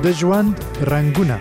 د ژوند رنگونه.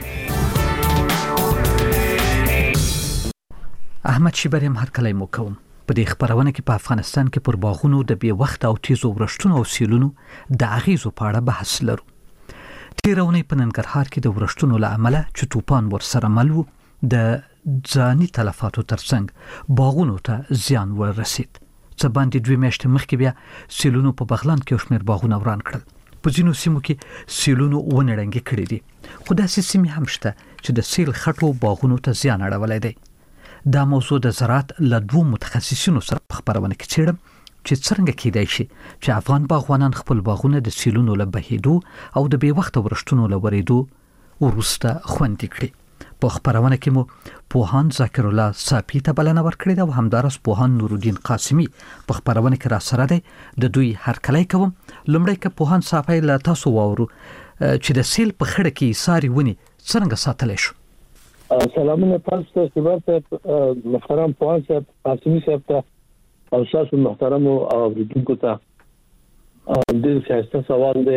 احمد شیبریم هر کله مو کوم په دې خبرونه کې په افغانستان کې پر باغونو د بي وخت او تیزو ورشتونو او سیلونو د اغیزو په اړه بحث لرو. تیرونی په ننګرهار کې د ورشتونو له امله چې توپان ورسره مل و د ځاني تلفاتو ترڅنګ باغونو ته زیان ورسید. څه باندې 2 میاشتې مخکې بیا سیلونو په بغلان کې شمیر باغونه وران کړل. په ځینو سیمو کې سیلونو ونړنګ کړي دي. خو داسې سیمې هم شته چې د سیل خټو باغونو ته زیان اړولی دی. دا موضوع د زراعت له 2 متخصصینو سره په خبرونه کې څېړم چې څنګه کېدای شي چې افغان باغوانان خپل باغونه د سیلونو له بهیدو او د بې وخته ورشتونو له ورېدو وروسته خوندي کړي. په خبرونه کې مو پوهان ذکر الله صافي ته بلنه ورکړې ده او همدارس پوهان نورالدین قاسمی په خبرونه کې را سره دی. د دوی هرکلی کوم. لومړی که پوهان صافي له تاسو واورو چې د سیل په خړه کې ساري ونی څنګه ساتلی شو. سلامونه تاسو ته محترم پوهان صاحب قاسمی صاحب ته او تاسو محترم اوریدونکو ته د سیاست سوال دی.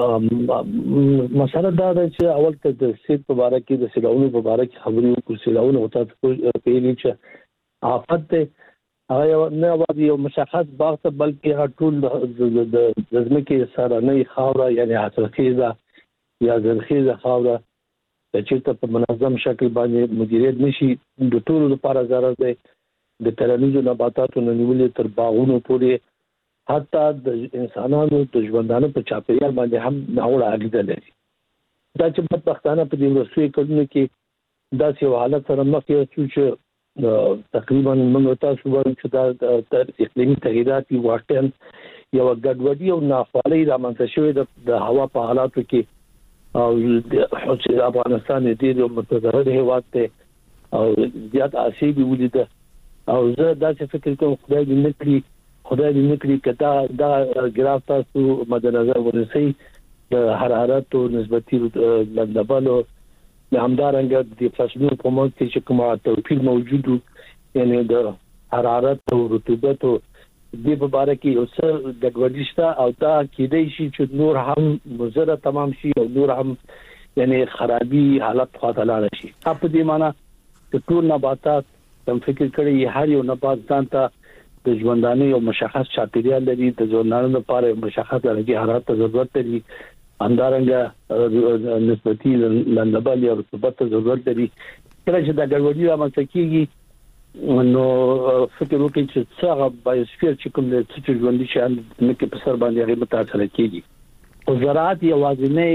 مسله دا ده چې اول ته د سیل په اړه کې د سیلونو په اړه کې خبرې وکړو. سیلونو او تاسو پیلي چې آفت ده هغه نه وایي یو مشخص باغ ته بلکې ټول د ځمکې سره نه خاوره یعنی حاصلخیزه یا زرخیزه خاوره چې په منظم شکل باندې مدیریت نشي د ټولو لپاره ضرر دی. د کرنیزو نباتاتو نه نیولې تر باغونو پورې حتی د انسانانو د ژوندانه په چاپیریال باندې هم ناوړه اغیزه لري. دا چې بدبختانه په دې وروستیو کلونو کې داسې یو حالت سره مخ یو چې تقریبا موږ تاسو وایو چې دا اقلیمي تغیرات واقعا یو ګډوډي او ناخوالي رامنځته شوې د هوا په حالاتو کې او د افغانستان دې یو متضرر هیواد ته او زیات آسیب ولیده. او زه دا چې فکر کوم خدای دې نکړي کدا دا ګراف تاسو مدنظر ونیسئ د حرارت او نسبتي لندبلو له همدارنګه د فصلونو په منځ کې چې کومه توپیر موجود یعنی د حرارت او رطوبت او د په اړه کې یو څه ګډوډي شته او دا کېدای شي چې نور هم مضر تمام شي او نور هم یعنی خرابي حالت خواته لاړ شي. په دې معنی چې ټول نباتات تم فکر کړی هر یو نبات ځان ته د ژوندانه یو مشخص چاپیریال لري. د ژوندانه لپاره مشخص درجه حرارت ته ضرورت لري. همدارنګه نسبتي لندبل یا رطوبت ته ضرورت لري. کله چې دا ګډوډي رامنځته کیږي نو فکر وکړئ چې څنګه بایوسفیر چې کوم د ژوندۍ شیان مکه په سر باندې هغه متاثر کیږي. او زراعت یوازینی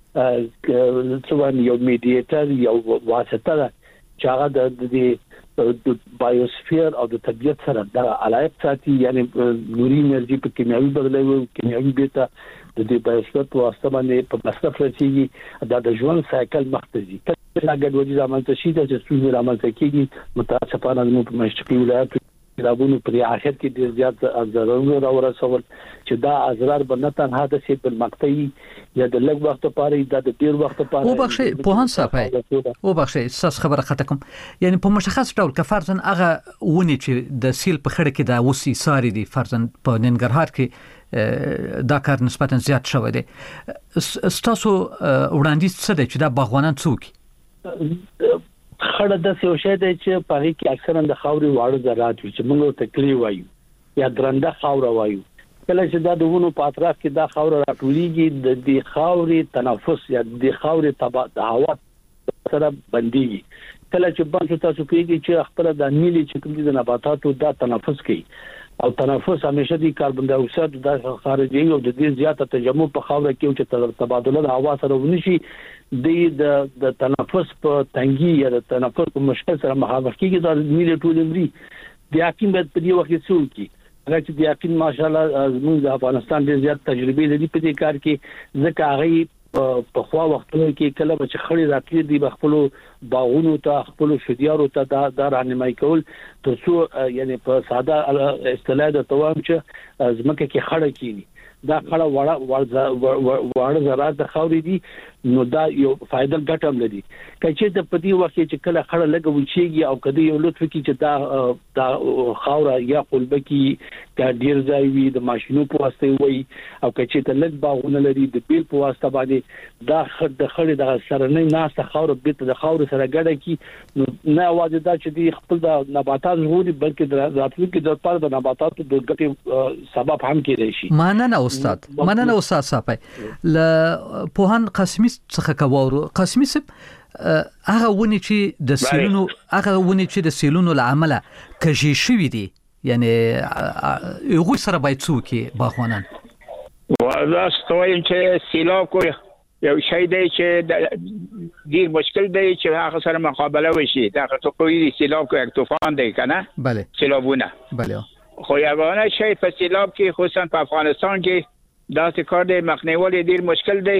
یو میډیټر یو واسطه ده چې هغه د بایوسفیر او د طبیعت سره د علاقه ساتي. یعنی نوري انرژي په کیمیاوي بدلوي کیمیاوي بیته د دې بایوسفیر په واسطه باندې په مصرف رسیږي. دا د ژوند سایکل مختزي کله ګډوډي رامنځته شي د څه رامنځته کیږي. متاسفانه موږ په مشرقي ولایتو رابونو پر اخر کې ډیر زیات ضررونه راورسول چې دا اضرار به نه تنها د سي په مقطعي یا د لږ وخت لپاره د ډیر وخت لپاره او بخښي پوهان صافي او بخښي ساس خبره ختم یعنی په مشخص ډول که فرضاً هغه ونی چې د سیل په خړه کې دا وسی ساري دي فرضاً په ننګرهار کې دا کار نسبتاً زیات شوی دی. ستاسو وړاندیز څه دی چې دا باغوانان څوک خړه د څه شی دی چې په هغه کې اکثرا د خاوري واړو ذرات وي چې موږ ته کلی وایو یا درنده خاور وایو. کله چې دا دونه په اطراف کې دا خاور راټولېږي د دې خاوري تنفس یا د خاوري تبع د هوا سره بنديږي. کله چې باندې تاسو پیږي چې خپل د نیلي چې کوم دي نباتاتو دا تنفس کوي او تنفس همیشه د کاربن ډای اکساید د خارجي او د دې زیاته تجمع په خاور کې چې تبادله د هوا سره ونشي د تنفس په تنګي یا د تنفس په مشکل سره مخامخ کیږي. دا نیلي ټول عمري د یقین په دې وخت کې څو کی هغه چې د یقین ماشاءالله زموږ د افغانستان ډېر زیات تجربه لري په دې کار کې. ځکه هغه په خوا وختونو کې کله چې خړې راتلې دي خپل باغونو ته خپل شديارو ته دا راهنمایي کول ترڅو یعنی په ساده اصطلاح د توام چې زمکه کې خړې کینی دا خړه وړه زراعت د خاورې دي نو دا یو فائدل ګټه هم لري کچې د پدی وخت چې کله خړه لګوي او کدی یو لطف کی چې دا خاوره یا قلبکی دا ډیر ځای وي د ماشينو په واسطه وي او کچې ته لګ باغونه لري د بیل په واسطه باندې دا خړه د سرنۍ ناسه خاوره بیت د خاوره سره ګډه کی نو نه واجب دا چې دی خپل د نباتات ژغوري بلکې د راتلونکي د لپاره د نباتاتو د ګټې سبب هم کېدای شي. مننه استاد صاحب ل پوهان قاسمي څخه کوورو قاسمي صاحب هغه ونی چې د سیلونو لعمله کجی شوی دی یعنی یو سره باید څوک باغوانان والله ستویم چې سیلاب کو یو شی دی چې ډیر مشکل دی چې هغه سره مقابله وشي دا تو کوی سیلاب کو یک طوفان دی کنه بله سیلابونه بله خو یوانه شی په سیلاب کې خصوصا په افغانستان کې دا څه کار دی مخنیوي ډیر مشکل دی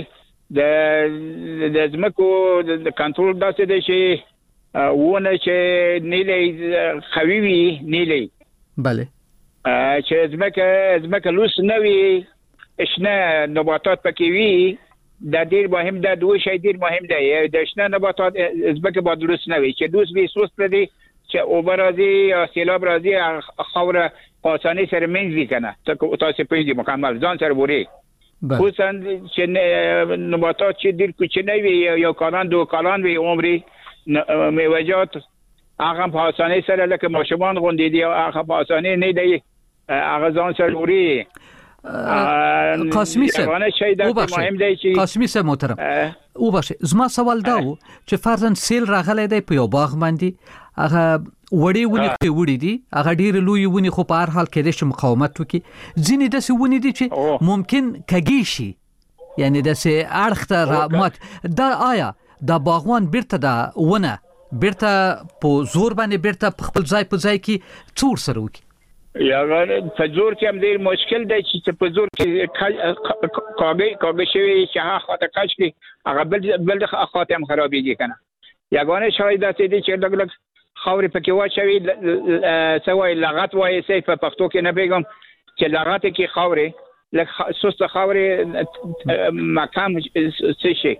د زمکو د کنټرول داسې دی چې ونه چې نیلې خوي نیلې بله چې زمکه لوس نه وي اشنه نباتات پکې وي دا ډیر مهم ده دوه شی ډیر مهم دی د اشنه نباتات زمکه باید لوس نه وي چې لوس به سوس پردي چې اوبرازي سیلاب راځي خوره قاسانی سره منځي کنه تاسو په دې مکمل ځان سره وری خصوصا چې نباتات چې ډیر کوچنی وي یو کالان دو کالان وي عمري میوه‌جات هغه په اسانۍ سره لکه ماشومان غونډې دي هغه په اسانۍ نه دی هغه ځان سره وری قاسمي صاحب قاسمي صاحب محترم او باشه زما سوال دا و چې فرضاً سیل راغلی دی په یو باغ باندې هغه وړي ونی دي هغه ډیر لوی ونی خو په هر حال کې د مقاومت وکي ځینې داسې ونی دي چې ممکن کږي شي یعنی داسې اړخته رامات دا آیا دا باغوان بیرته دا ونه بیرته په زور باندې بیرته په خپل ځای په ځای کې څور سره وکي یا په زور کې هم ډیر مشکل دی چې په زور کې کاغې شوی چې هغه خاطر کاش کې هغه بل خاطر هم خرابېږي کنه یګانه شاید داسې دي چې لګ خاورې پکې واچوي سوای لغت وایي صرف په پښتو کې نه پیغام چې لغت کې خاورې لکه سست خاورې مکان څه شي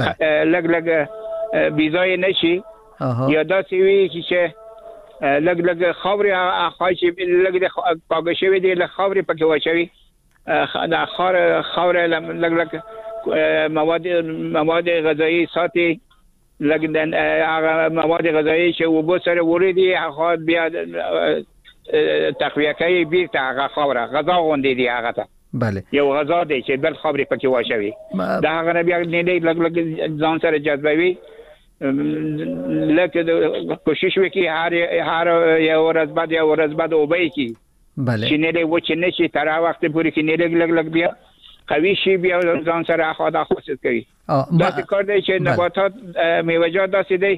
لګ بيځای نشي یا داسې وي چې لګ خاورې خاص لګ د کاغذ شوی دی لګ خاورې پکې واچوي دا خاورې لګ مواد غذایی ساتي لګ هغه مواد غذایی چې وبو سره ورېدي هغه بیا تقویه کوي بیرته هغه خاوره غذا غونډې دی هغه ته بله یو غذا دی چې بل خاورې پکې واچوي دا هغه بیا نه لګ ځان سره جذبوي لکه کوشش وکي هر یو ورځ بعد وبای کی بله چې نه دی و چې نشي تر وخت پورې کې نه لګ بیا قوي شي بیا ځان سره اخاده خاصیت کوي دا کار دی چې نباتات میوه‌جات داسې دی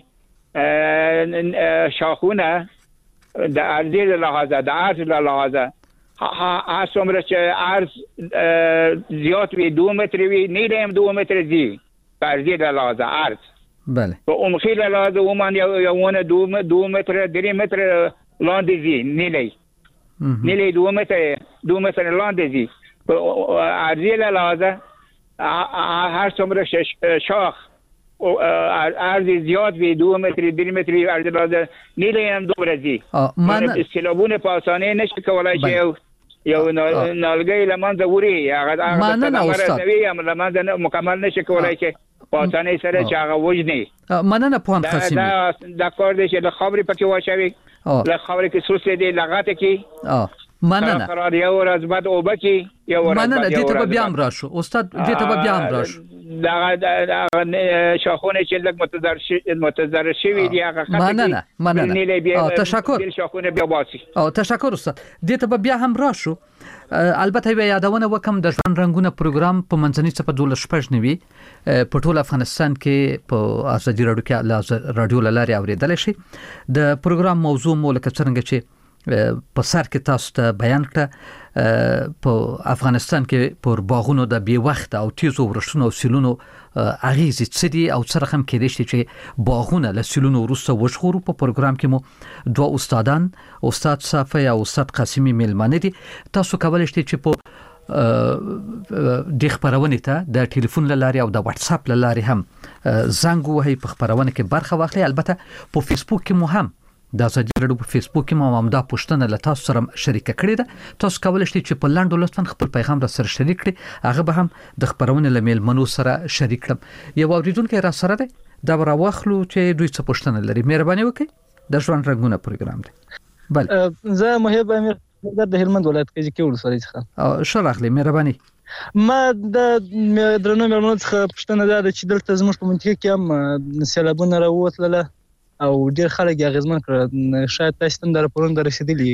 شاخونه د ارضي لحاظه د عرض لحاظه څومره چې عرض زیات وي 2 متر وي نه 2 متر دی په ارضي لحاظه عرض بله په عمقي لحاظه ومن یوونه 2 متر 3 متر لاندې دی نه 2 متر لاندې دی ارضی لحاظه هر څومره شاخ عرض زیاد وي 2 متر 3 متر عرض لحاظه نیله هم دومره دي سیلابونه په اسانۍ نشي کولای چې یو نالګي لمنځه وړي هغه مرزوي هم لمنځه مکمل نشي کولای چې په اسانۍ سره چې هغه وژني مننه پوهان قاسمي دا کار دی چې د خاورې پکې واچوي له خاورې کې سوسې دی لغته کې مننه قرار یو ورځ بعد اوبکی یو ورځ مننه دې ته بیا هم راشو استاد دې ته بیا هم راشو دا شاخونه چې لږ متضرر شوی دی هغه مننه تشکر شاخونه بیا باسي تشکر استاد دې ته بیا هم راشو البته بیا یادونه وکم د ژوند رنگونه پروګرام په منځنۍ صفه 12 په ټول افغانستان کې په ازادي رادیو کې رادیو لاري اوریدل شي د پروګرام موضوع مو لکه څنګه چې په سر کې تاسو ته بیان کړه په افغانستان کې پر باغونو د بي وخت او تیزو ورشتونو او سیلونو اغیزې څه دي او څه رقم کې دي چې باغونه له سیلونو وروسته وژغورو په پروګرام کې مو دوه استادان استاد صافی او استاد قاسمي ملمانه دي تاسو کولای شئ چې په د خبرونه ته د ټلیفون لاري او د واتس اپ لاري هم زنګ وهي په خبرونه کې برخه واخلي. البته په فیسبوک کې مو هم دا سجلړو په فیسبوک کې مو هم دا پوښتنه له تاسو سره شریک کړې ده. تاسو کولای شئ چې په لاندو لطفاً خپل پیغام را سره شریک کړئ. هغه به هم د خبرونه لمیل منو سره شریک کړم. یو اوریدونکو را سره ده دا راوخلو چې دوی څه پوښتنه لري. مهرباني وکړئ. د ژوند رنگونه پروګرام دی. بل زه محب امیر د هلمند ولایت کې کېول سوري څخه شراخلی مهرباني. ما د درنو مېرمنو څخه پوښتنه ده چې دلته زموږ په منطقه کې هم سیلابونه راووتله او ډېر خلک یې اغېزمن کړل. شاید تاسو ته د راپورونو رسیدلی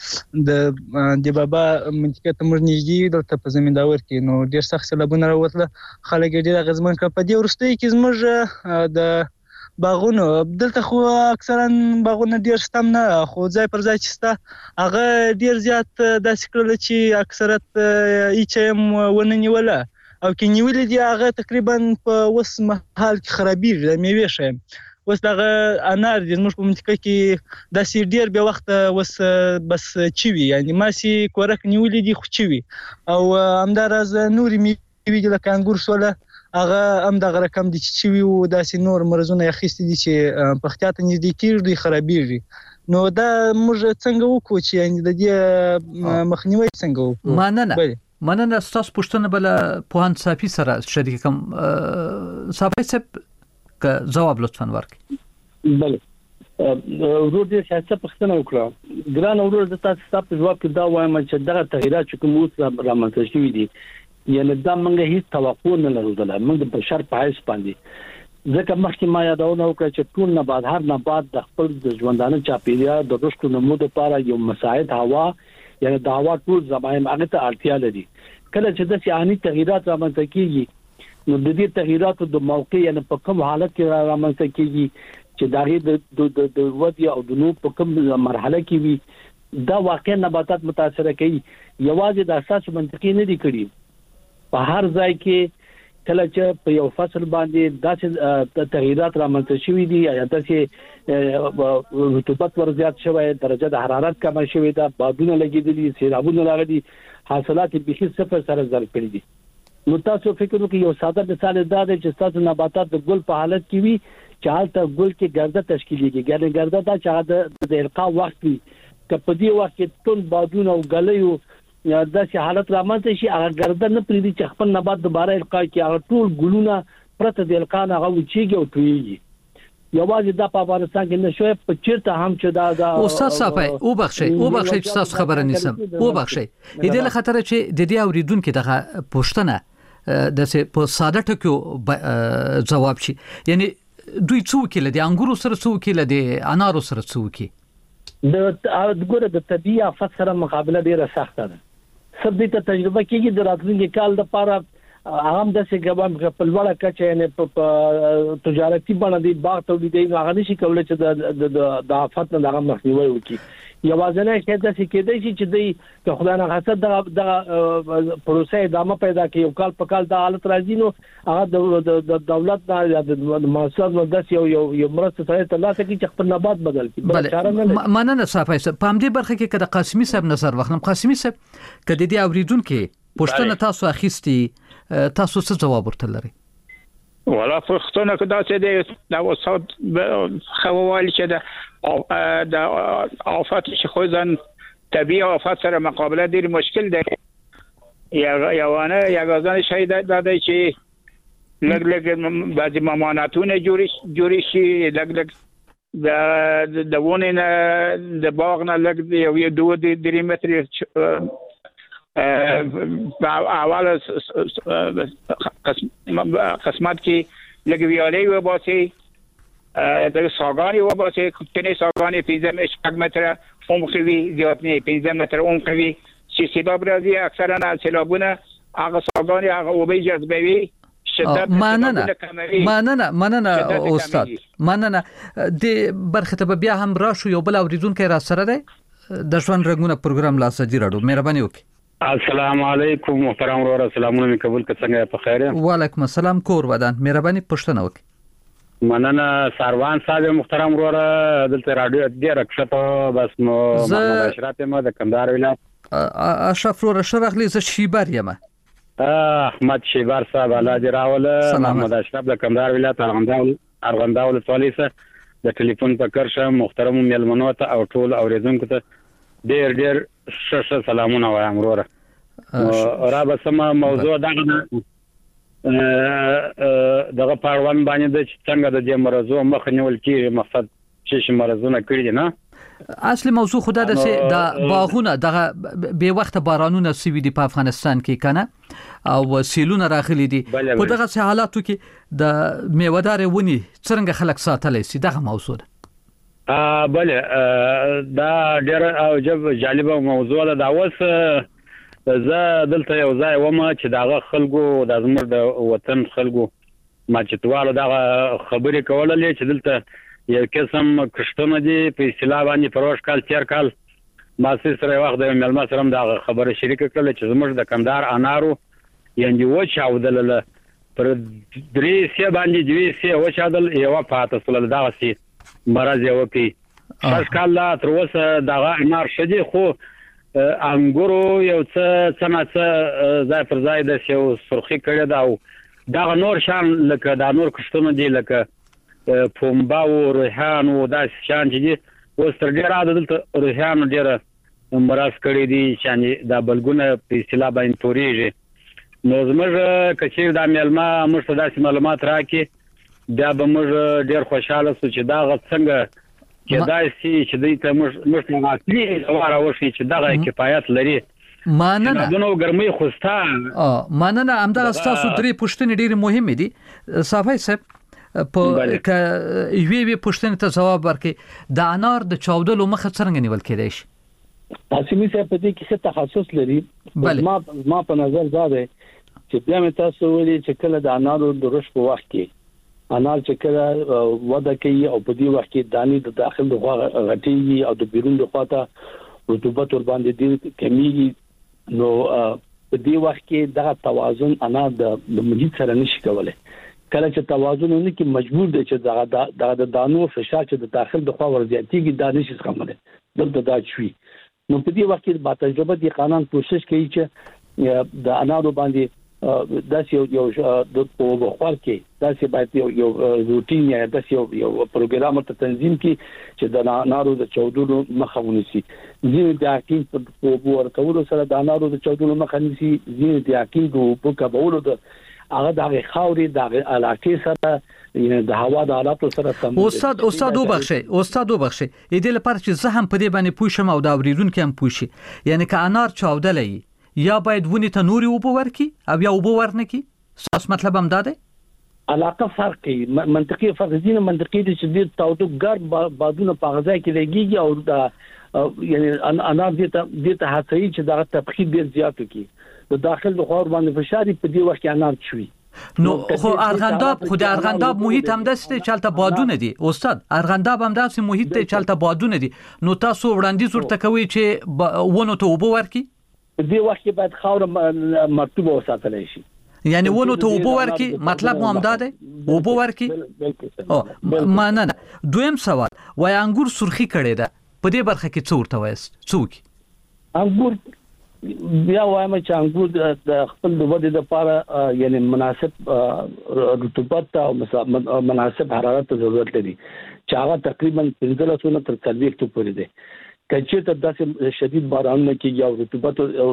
د بابا منطقه ته موږ نږدې دلته په زمینداور کې نو ډېر سخت سیلابونه راووتله. خلک یې ډېر اغېزمن کړل. په دې وروستیو کې زموږ د باغونو دلته خو اکثرا باغونه ډیر شتم نه خو ځای پر ځای چې ستا هغه ډیر زیات داسې کړل چې اکثریت هیڅ هم ونه نیوله او کې نیولې دي هغه تقریبا په وس محل کې خرابېږي د میوې شي. وس دغه انار د موږ په منطقه کې داسې ډیر به وخت وس بس چوي یعنی ماسي کورک نیولې دي خو چوي او همدارز نوري میوې لکه انګور سوله هغه هم دغه رقم دي چې وی او داسې نور مرزونه اخیستي دي چې په احتیاط نږدې کېږي خرابېږي. نو دا موږ څنګه وکړو چې د دې مخنیوي څنګه وکړو؟ مننه تاسو پوښتنه بل پوهان صافي سره شریک کوم. صافي صاحب جواب لطفا ورکړئ. بله ورور دې شاسته پوښتنه وکړه. ګران ورور د تاسو په جواب کې دا وایم چې دغه تغیرات چې کوم اوس رامنځته شوي دي یعنی دا موږ هیڅ توقع نه لرو. موږ د بشر په حیث باندې ځکه مخکې ما یادونه وکړه چې ټول نبات هر نبات د خپل د ژوندانه چاپیریال د رشد نمو لپاره یو مساعد هوا یعنی د هوا ټول زمایم هغه ته اړتیا لري. کله چې د سیاني تغیرات رامنځته کیږي نو د دې تغیراتو د موقع یعنی په کوم حالت کې رامنځته کیږي چې دغه د ودی او د نو په کوم مرحله کې وي دا واقعا نباتات متاثر کوي. یوازې د اساس منطقي نه دي کړی. په هر ځای کې کله چې په یو فصل باندې داسې تغیرات رامنځته شوي دي یا داسې رطوبت ورزیات شوی درجه د حرارت کم شوی دا بادونه لګیدلي سیلابونه راغلي حاصلات به صفر سره ضرب کړي دي. نو تاسو فکر وکړئ یو ساده مثال دا دی چې تاسو نباتات د ګل په حالت کې وي چې حالت ګل کې ګرده تشکیلېږي. ګرده دا چې د القاء وخت وي که په دې وخت کې ټول بادونه او ګلیو یا داسې حالت رامنځته شي هغه ګرده نه پریږدي چې خپل نبات دوباره القاء کوي. هغه ټول ګلونه پرته د القاء نه هغه وچیږي او تویږي. یوازې دا په افغانستان کې نشوي په چیرته هم چې دا استاد صافي او بخښي چې تاسو خبره نیسم او بخښي دې له خاطر چې د دې اوریدونکو دغه پوښتنه د په ساده ټکو جواب شي. یعنی دوی څوک لدی انګورو سره څوک لدی انارو سره څوک د ګوره د طبيعي آفت سره مقابله ډیره سخته ده. سب دې ته تجربه کیږي د راتلونکي کال لپاره عام د سګبام په لوړه کچه یعنی په تجارتي باندې باغ تولیدي هغه نشي کولای چې د آفت نه هغه مخنیوي وکړي. یوازنه کېدای شي چې د خدای نه حسد د پروسه ادامه پیدا کوي. یو کال په کال د حالت راځي نو هغه د دولت نه یا د محصولات نه داس یو مرسته سره ترلاسه کوي چې خپل نبات بدل کړي. مننه صافي صاحب. په همدې برخه کې کده قاسمي صاحب نظر واخلم. قاسمي صاحب کده دې اوریدونکو پوښتنه تاسو اخیستي تاسو څه جواب ورته لري؟ ولا پښتنه کدا چې دا وسات خوال چې د آفات چې خو ځان طبيعي آفات سره مقابله ډیر مشکل ده. یا غزان شي دا چې لګ بعضی ممانعتونه جوړی شي لګ د ونه نه د باغ نه لګ یو 2-3 متر اول قسمت کې لګ ویالې و باسي د ساګانی و باسي کتنې ساګانی 15 متر عمق وی زیات نه 15 متر عمق وی چې سیلاب راځي اکثرا سیلابونه هغه ساګانی هغه وبې جذبوي. مننه استاد. مننه د برخه ته بیا هم راشو یو بل اوریدونکو را سره ده د ژوند رنگونه پروګرام لا سجی راډو. مهرباني وکړئ. السلام علیکم محترم ورور. سلامونه قبول څنګه په خیر؟ وعلیکم السلام کور ودان. مهرباني پښتنه وکړئ. مننه سروان صاحب محترم ورور دلته رادیو دې رکشته بس نو محمد اشرف ما د کندهار ولایت اشرف ور شرخلی ز شیبر یم احمد شیبر صاحب الله دې راوله محمد اشرف د کندهار ولایت ارغنداو ولسوالۍ څخه د ټلیفون په کرشه محترم میلمنو ته او ټول اوریدونکو ته ډیر ښه سلامونه وایم وروره. را به سم موضوع دغه پاروان باندې د څنګه د دې مرزو مخ نیول کیږي، مقصد چې مرزونه کړی نه. اصلي موضوع خدا د باغونه دغه به وخت بارانونه سوي دي په افغانستان کې کنه او سیلونه راغلي دي په دغه حالاتو کې د میوه‌دار ونی څنګه خلک ساتلی سي دغه موضوع ده. بله دا ډېر او جالب موضوع ده. دا اوس زه دلته یو ځای ومه چې دغه خلکو د زموږ د وطن خلکو ما چې توالو دغه خبرې کولې چې دلته یو قسم کشتونه دي په اصطلاح باندې پروش کال تیر کال ما سره وخت د ملما سره د خبره شریک کړل چې زموږ د کندهار انارو یعنی وچاودل پر درې سي باندې دوی سي وچاودل یو پاتې سول دغه سي مرز یو پی څه کال لا تر اوسه دغه انار شدي خو انګورو یو څه ځای پر ځای د یو سرخی کړی دا او دغه نور شان لکه د نور کشتونه دي لکه پومبا او ریحان او داس شان چې اوس تر ډیره عادت ریحان ډیره مرز کړی دي چې دا بلګونه په اصطلاح باندې توريږي. نو زموږ کچیر د ملما مشتداسي معلومات راکې دا به موږ ډیر خوشاله سو چې دا څنګه کېدای شي چې دوی ته موږ اصلي راوړي چې دغه کفایت لري. ماننه دونو ګرمي خوستا ماننه همدا تاسو درې پوښتنې ډېرې مهمه دي صافي صاحب په یوې پوښتنې ته جواب ورکړي د انار د چاودلو مخه څنګه نیول کېدای شي؟ قاسمي صاحب په دې کې څه تخصص لري؟ ما په نظر دا دی چې بیا مې تاسو ویلي چې کله د انارو د رشد په وخت کې انار چې کله وده کوي او په دې وخت کې دانی د داخل د غټيږي او د بیرون د خواته رطوبت ور باندې ډېر کمیږي، نو په دې وخت کې دا توازن انار د محیط سره نشي کولای. کله چې توازن نه کې مجبور دی چې دا د دانو فشار چې د داخل د خوا ور زیاتېږي دا نشي څرګندول دلته دا شوي. نو په دې وخت کې با تجربه دي قانون کوشش کوي چې د انارو باندې داسې یو د په خور کې داسې باید یو روټین یا داسې یو پروګرام ته تنظیم کی چې د انارو د چودلو مخه ونیسي. ځینې د حقیق په ورکولو سره د انارو د چودلو مخه نیسي، ځینې د حقیق په کبولو د هغه د خاورې د علاقې سره د هوا د حالاتو سره سم. استاد وبخښي دې لپاره چې زه هم په دې باندې پوښم او دا اوریدونکو هم پوښي، یعنی که انار چاودلې یا باید ونی ته نوري وبو ورکی او یا وبو ورنکی ساس مطلب هم داده علاقه فرقي منطقي فرق دي منطقي دي چې د تاوتو ګر بادونه په غذا کې لګيږي او دا یعنی انار دې ته هڅوي چې دا تبخیر ډیر زیات کی د داخل د خور باندې فشار په دې وخت کې انار چوي. نو خو ارغنداب محیط هم دسته چالتہ بادونه دي استاد، ارغنداب هم داسې محیط ته چالتہ بادونه دي، نو تاسو وړاندیز ورته کوي چې ونه ته وبو ورکی په دې وخت کې باید خاور مرطوبه وساتل شي، یعنی ونه ته وبو ورکی مطلب مو هم داده وبو ورکی. ماننه دویم سوال وای انګور سرخی کړي ده په دې برخه کې څو ورته وایست څوک انګور بیا وایم چې انګور د خپل د ودې لپاره یعنی مناسب رطوبت او مناسب حرارت ته ضرورت لري چې هغه تقریبا 15 تر 40 پورې دی. کچې ته داسې شدید بارانونه کېږي او رطوبت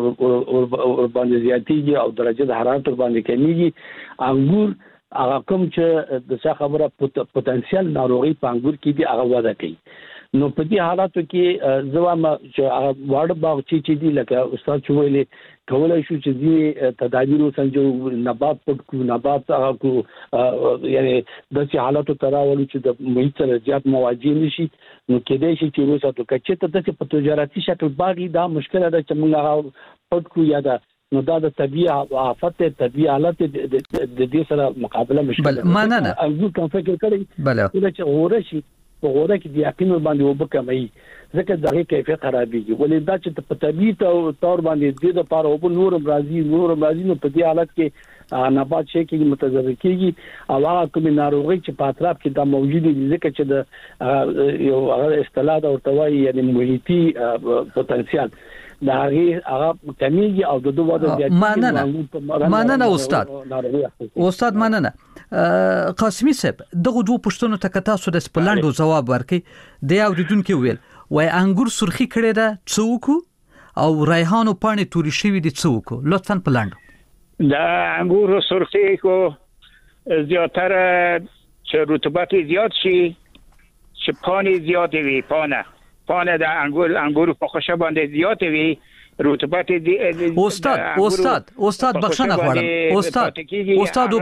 ور باندې زیاتېږي او درجه د حرارت ور باندې کمیږي، انګور هغه کوم چې د څه خبره پوتنشل ناروغي په انګور کې دی هغه وده کوي. نو په دې حالاتو کې زوام چې واړه باغ چې دی لکه استاد چويلې کولای شو چې دې تدابیر وسنجو نبات پټ کو نبات هغه کو یعنی د څه حالاتو تراولو چې د محیط سره زیات مواجه نشي. نو کېدای شي چې وساتو کچې ته د په تجارتي شکل باغی دا مشکله ده چې موږ پټ کو یا دا نو دا د طبيعي آفت طبيعي حالت د دې سره مقابله مشکل. ماننه انګور کوم فکر کړی چې اورشي په غوړه کې د یقین باندې وبکمای ځکه دغه کیفیت خرابېږي ولې دا چې په طبيعي تور باندې د لپاره او نور برازي نو په دې حالت کې نبات شي کې متضرر کیږي او هغه کوم ناروغي چې په اطراف کې دا موجود دي ځکه چې د یو هغه اصطلاح او توای یعنی محیطي پوتنشل دا هغه کمیږي او د دوه وده زیاتېږي. مننه استاد مننه. قاسمی صاحب دغه دوه پوښتنو ته تاسو د سپلانډو جواب ورکړي. د اوریدونکو ویل وای انګور سرخی کړي دا څوک او ریحان او پانی توري شوی دي څوک. لطفاً پلانډو دا انګور سرخی کو زیاتره چې رطوبت زیات شي چې پانی زیات وي پانه د انګور په خوشه باندې زیات وي رطوبت استاد بخښنه غواړم. استاد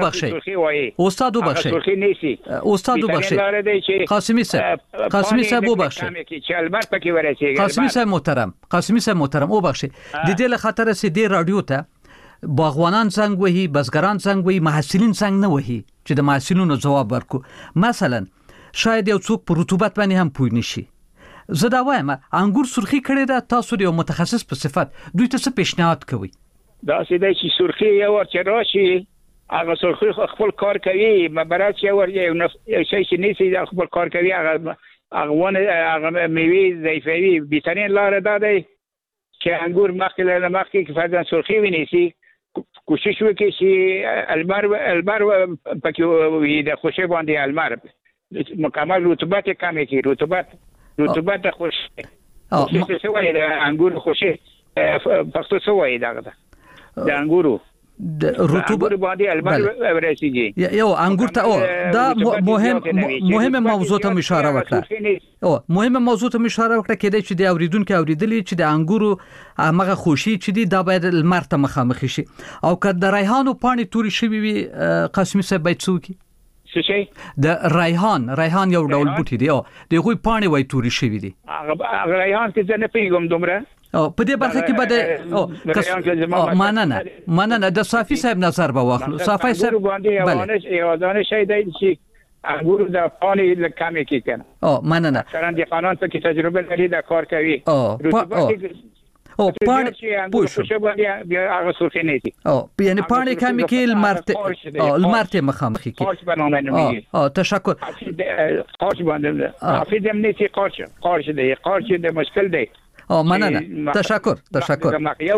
وبخښئ قاسمی صاحب وبخښئ چې البته پکې ورسیږي. قاسمی صاحب محترم وبخښئ د دې له خاطر سي د رادیو ته باغوانان څنګه وهي بزګران څنګه وهي محصلین څنګه نه وهي چې د محصلینو جواب ورکو. مثلا شاید یو څوک په رطوبت باندې هم پوه نشي. زه دا وایم انګور سرخی کړي دا تاسو یو متخصص په صفت دوی ته څه پیشنهاد کوي؟ دا سیده چې سرخی یو ورته راشي هغه سرخی خپل کار کوي مبارک یو شي چې نسی خپل کار کوي هغه میوه ضعیفوي بهترین لار دا دی چې انګور مخکې کې فرضاً سرخی ونیسي کوشش وکړي چې المار پکې وي د خوشي باندې المار مکمل رطوبت کم کړي رطوبت خوشي څه وایي د انګور خوشي پښتو څه وایي دا د انګورو د رطوبت باندې المار ورسیږي یو انګور ته دا مهمه موضوع ته اشاره وکړه. مهمه موضوع ته اشاره وکړه کېدای چې د اوریدونکو اوریدلې چې د انګورو هغه خوشي چې دی دا باید المار ته مخامخ شي او که د ریحانو پانی توري شوی وي قاسمی صاحب باید څوک د ریحان یو ډول بوټي دی او دغه پانی وای توري شوی دی. هغه ریحان چې نه پیګم دومره او په دې برخه کې بده مننه د صافي صاحب نظر به واخلو. صافي صاحب باندې یو ځانه شي دی چې انګور د پانی لکه کې کنه مننه څنګه د قانون په تجربه لري دا کار کوي او پانی پوښ بیا هغه سرخی نه دي یعنی پانی کیمیکل المرته مخامخي کی تشکر قارچ باندې افیدم نتی قارچ دی د مشکل دی مننه تشکر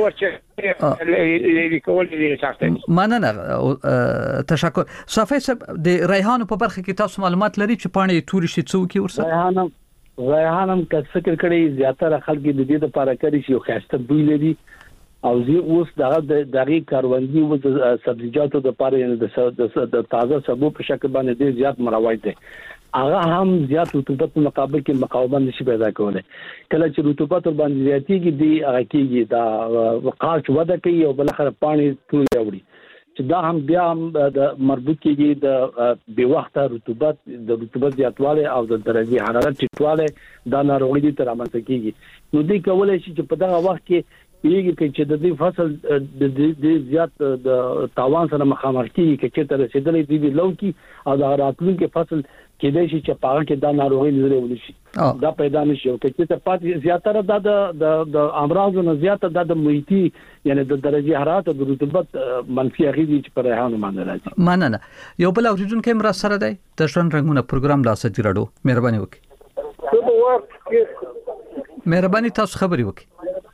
مننه تشکر. صافي صاحب د ریحانو په برخه کې تاسو معلومات لري چې پانی توري شي څوک ورسره ریحانم که فکر کړی زیاتره خلک د دې لپاره کوي چې یو خاصه بوی لري او زی اوس دغه کاروندي او د سبزیجاتو د لپاره یعنی د تازه سبو په شکل باندې ډیر زیات مروج دي. هغه هم زیات رطوبت په مقابل کې مقاومت نشي پیدا کولای. کله چې رطوبت باندې زیاتیږي دی هغه کېږي دا قارچ وده کوي او بل اخر پانی ټول راوړي چې دا هم بیا د مربوط کېږي د بې وخته رطوبت زیاتواله او د درجه حرارت ټیټواله دا ناروغي تر رامنځته کېږي. نو دوی کولای شي چې په دغه وخت کې یېږي چې د دې فصل د زیات د تاوان سره مخامخ کېږي چې تر رسیدلې دی لو کې او د راتلونکي فصل کېدای شي چې پاغه کې دا ناروغي لري ونشي دا پیدا نشي او چې تر پاتې زیاتره د امراض نه زیاته د محیطي یعنی د درجه حرارت او د رطوبت منفي اغیزې چې پر ریحانو باندې راځي. مننه. یو بل اوریدونکو مرا سره دی د ژوند رنگونه پروګرام لا سره جوړو مهرباني وکړئ. مهرباني تاسو خبري وکړئ.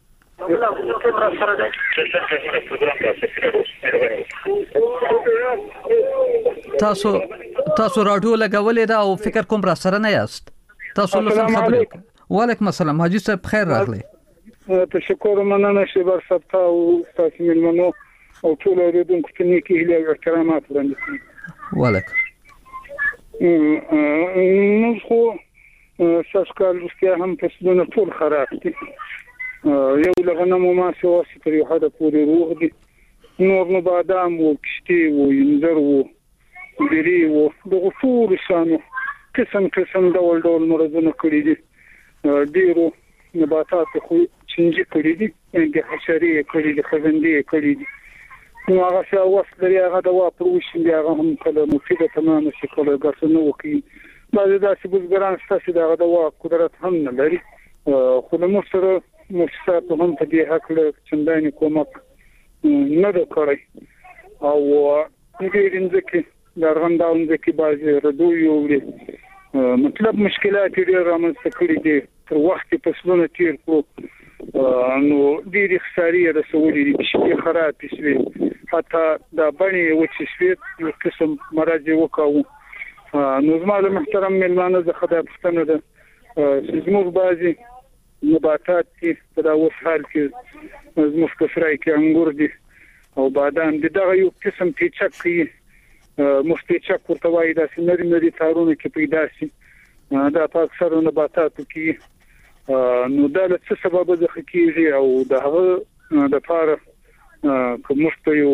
تاسو راډیو لګولې دا او فکر کوم را سره نه یاست. تاسو له خبرې وعلیکم السلام حاجی صاحب خیر راغلی. تشکر مننه شبر صاحب او تاسو ملمنو او ټول اوریدونکو ته نیکی هیله او احترامات وړاندې وعلیکم. نو خو ساسکال رښتیا هم فصلونه ټول خراب دي. یو لغنمو ما سواسي تر یو حد پورې روغ دي. نور نو بادام او کشتي او انځر او بری او دغه ټول شانو قسم ډول مرزونه کړی دي. ډیرو نباتات خو چنجي کړی دي د حشري کړی دي خزندي کړی دي. نو هغه څه وخت لري هغه دوا پروشن دی هغه هم کله مفیده تمام شي کله ګرځنه وکي. بعضې داسې بزګران شته چې دغه دوا قدرت هم نه لري خو له موږ سره مؤسساتو هم په دې هکله چندانې کومک نه ده کړی او ډېرې مځکې د ارغنداو مځکې بعضې ردوي وړي مطلب مشکلات ډېر رامنځته کړي دي. تر وخت فصلونه تیر کړو نو ډېری خساري رسولې دي چې خراب شي حتی دا باندې وچې یو قسم مرض وکاو. نو زموږ محترم ملمانه زه خدای پښتنه ده زموږ بعضي نباتات دي په دا اوس حال کې زموږ په سرای کې انګور دي او بادام دي دغه یو قسم پیچک کې مستچک ورته وایي دا نری تارونه کې پیدا شي دا په اکثر نباتاتو کې نو دا له څه سبب ځکه کېږي او د هغه د لپاره کوم څه یو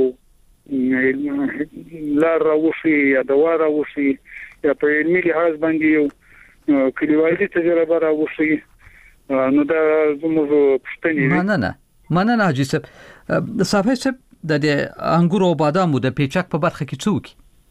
لار راوشي یا دوا راوشي یا په علمي لحاظ باندې یو کلیوالي تجربه راوشي نو دا زموږ پښتني مننه حاجی صاحب صاحب د انګور او بادامو د پیچک په برخه کې څوک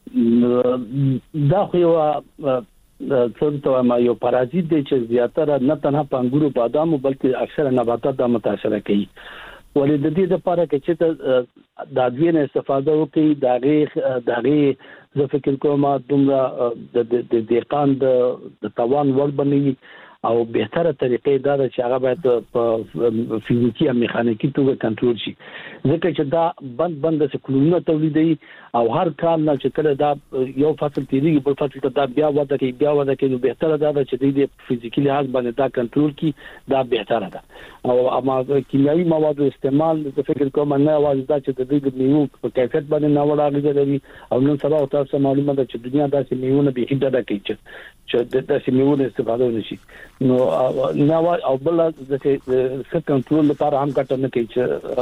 دا خو یو څنګه ما یو پارازیت دی چې زیاتره نه تنها په انګور او بادامو بلکې اکثره نباتات د متاثر کوي ولې د دې لپاره چې د ادویه استفاده وکړي دغه زه فکر کوم دومره د دقان د توان ور بنوي او بهتره طریقې دا چې هغه باید په فزیکی او میخانیکی توګه کنټرول شي ځکه چې دا بند څه کلونه تولیدي او هر کال نه چې کله دا یو فصل تیریږي بل فصل ته دا بیا وده کوي بهتره دا چې د فزیکی لحاظ باندې دا کنټرول کی دا بهتره ده او اما کیمیاوي مواد استعمال د فکر کوم نه اواز دا چې د دې میوه په کیفیت باندې نه وړاندې لري او نن سبا تاسو معلومه ده چې دنیا داسې میوه به هیڅ ډډه کوي چې داسې میوه استفاده ونشي نو نو او بل د څه کنټرول لپاره هم ګټه نه کوي چې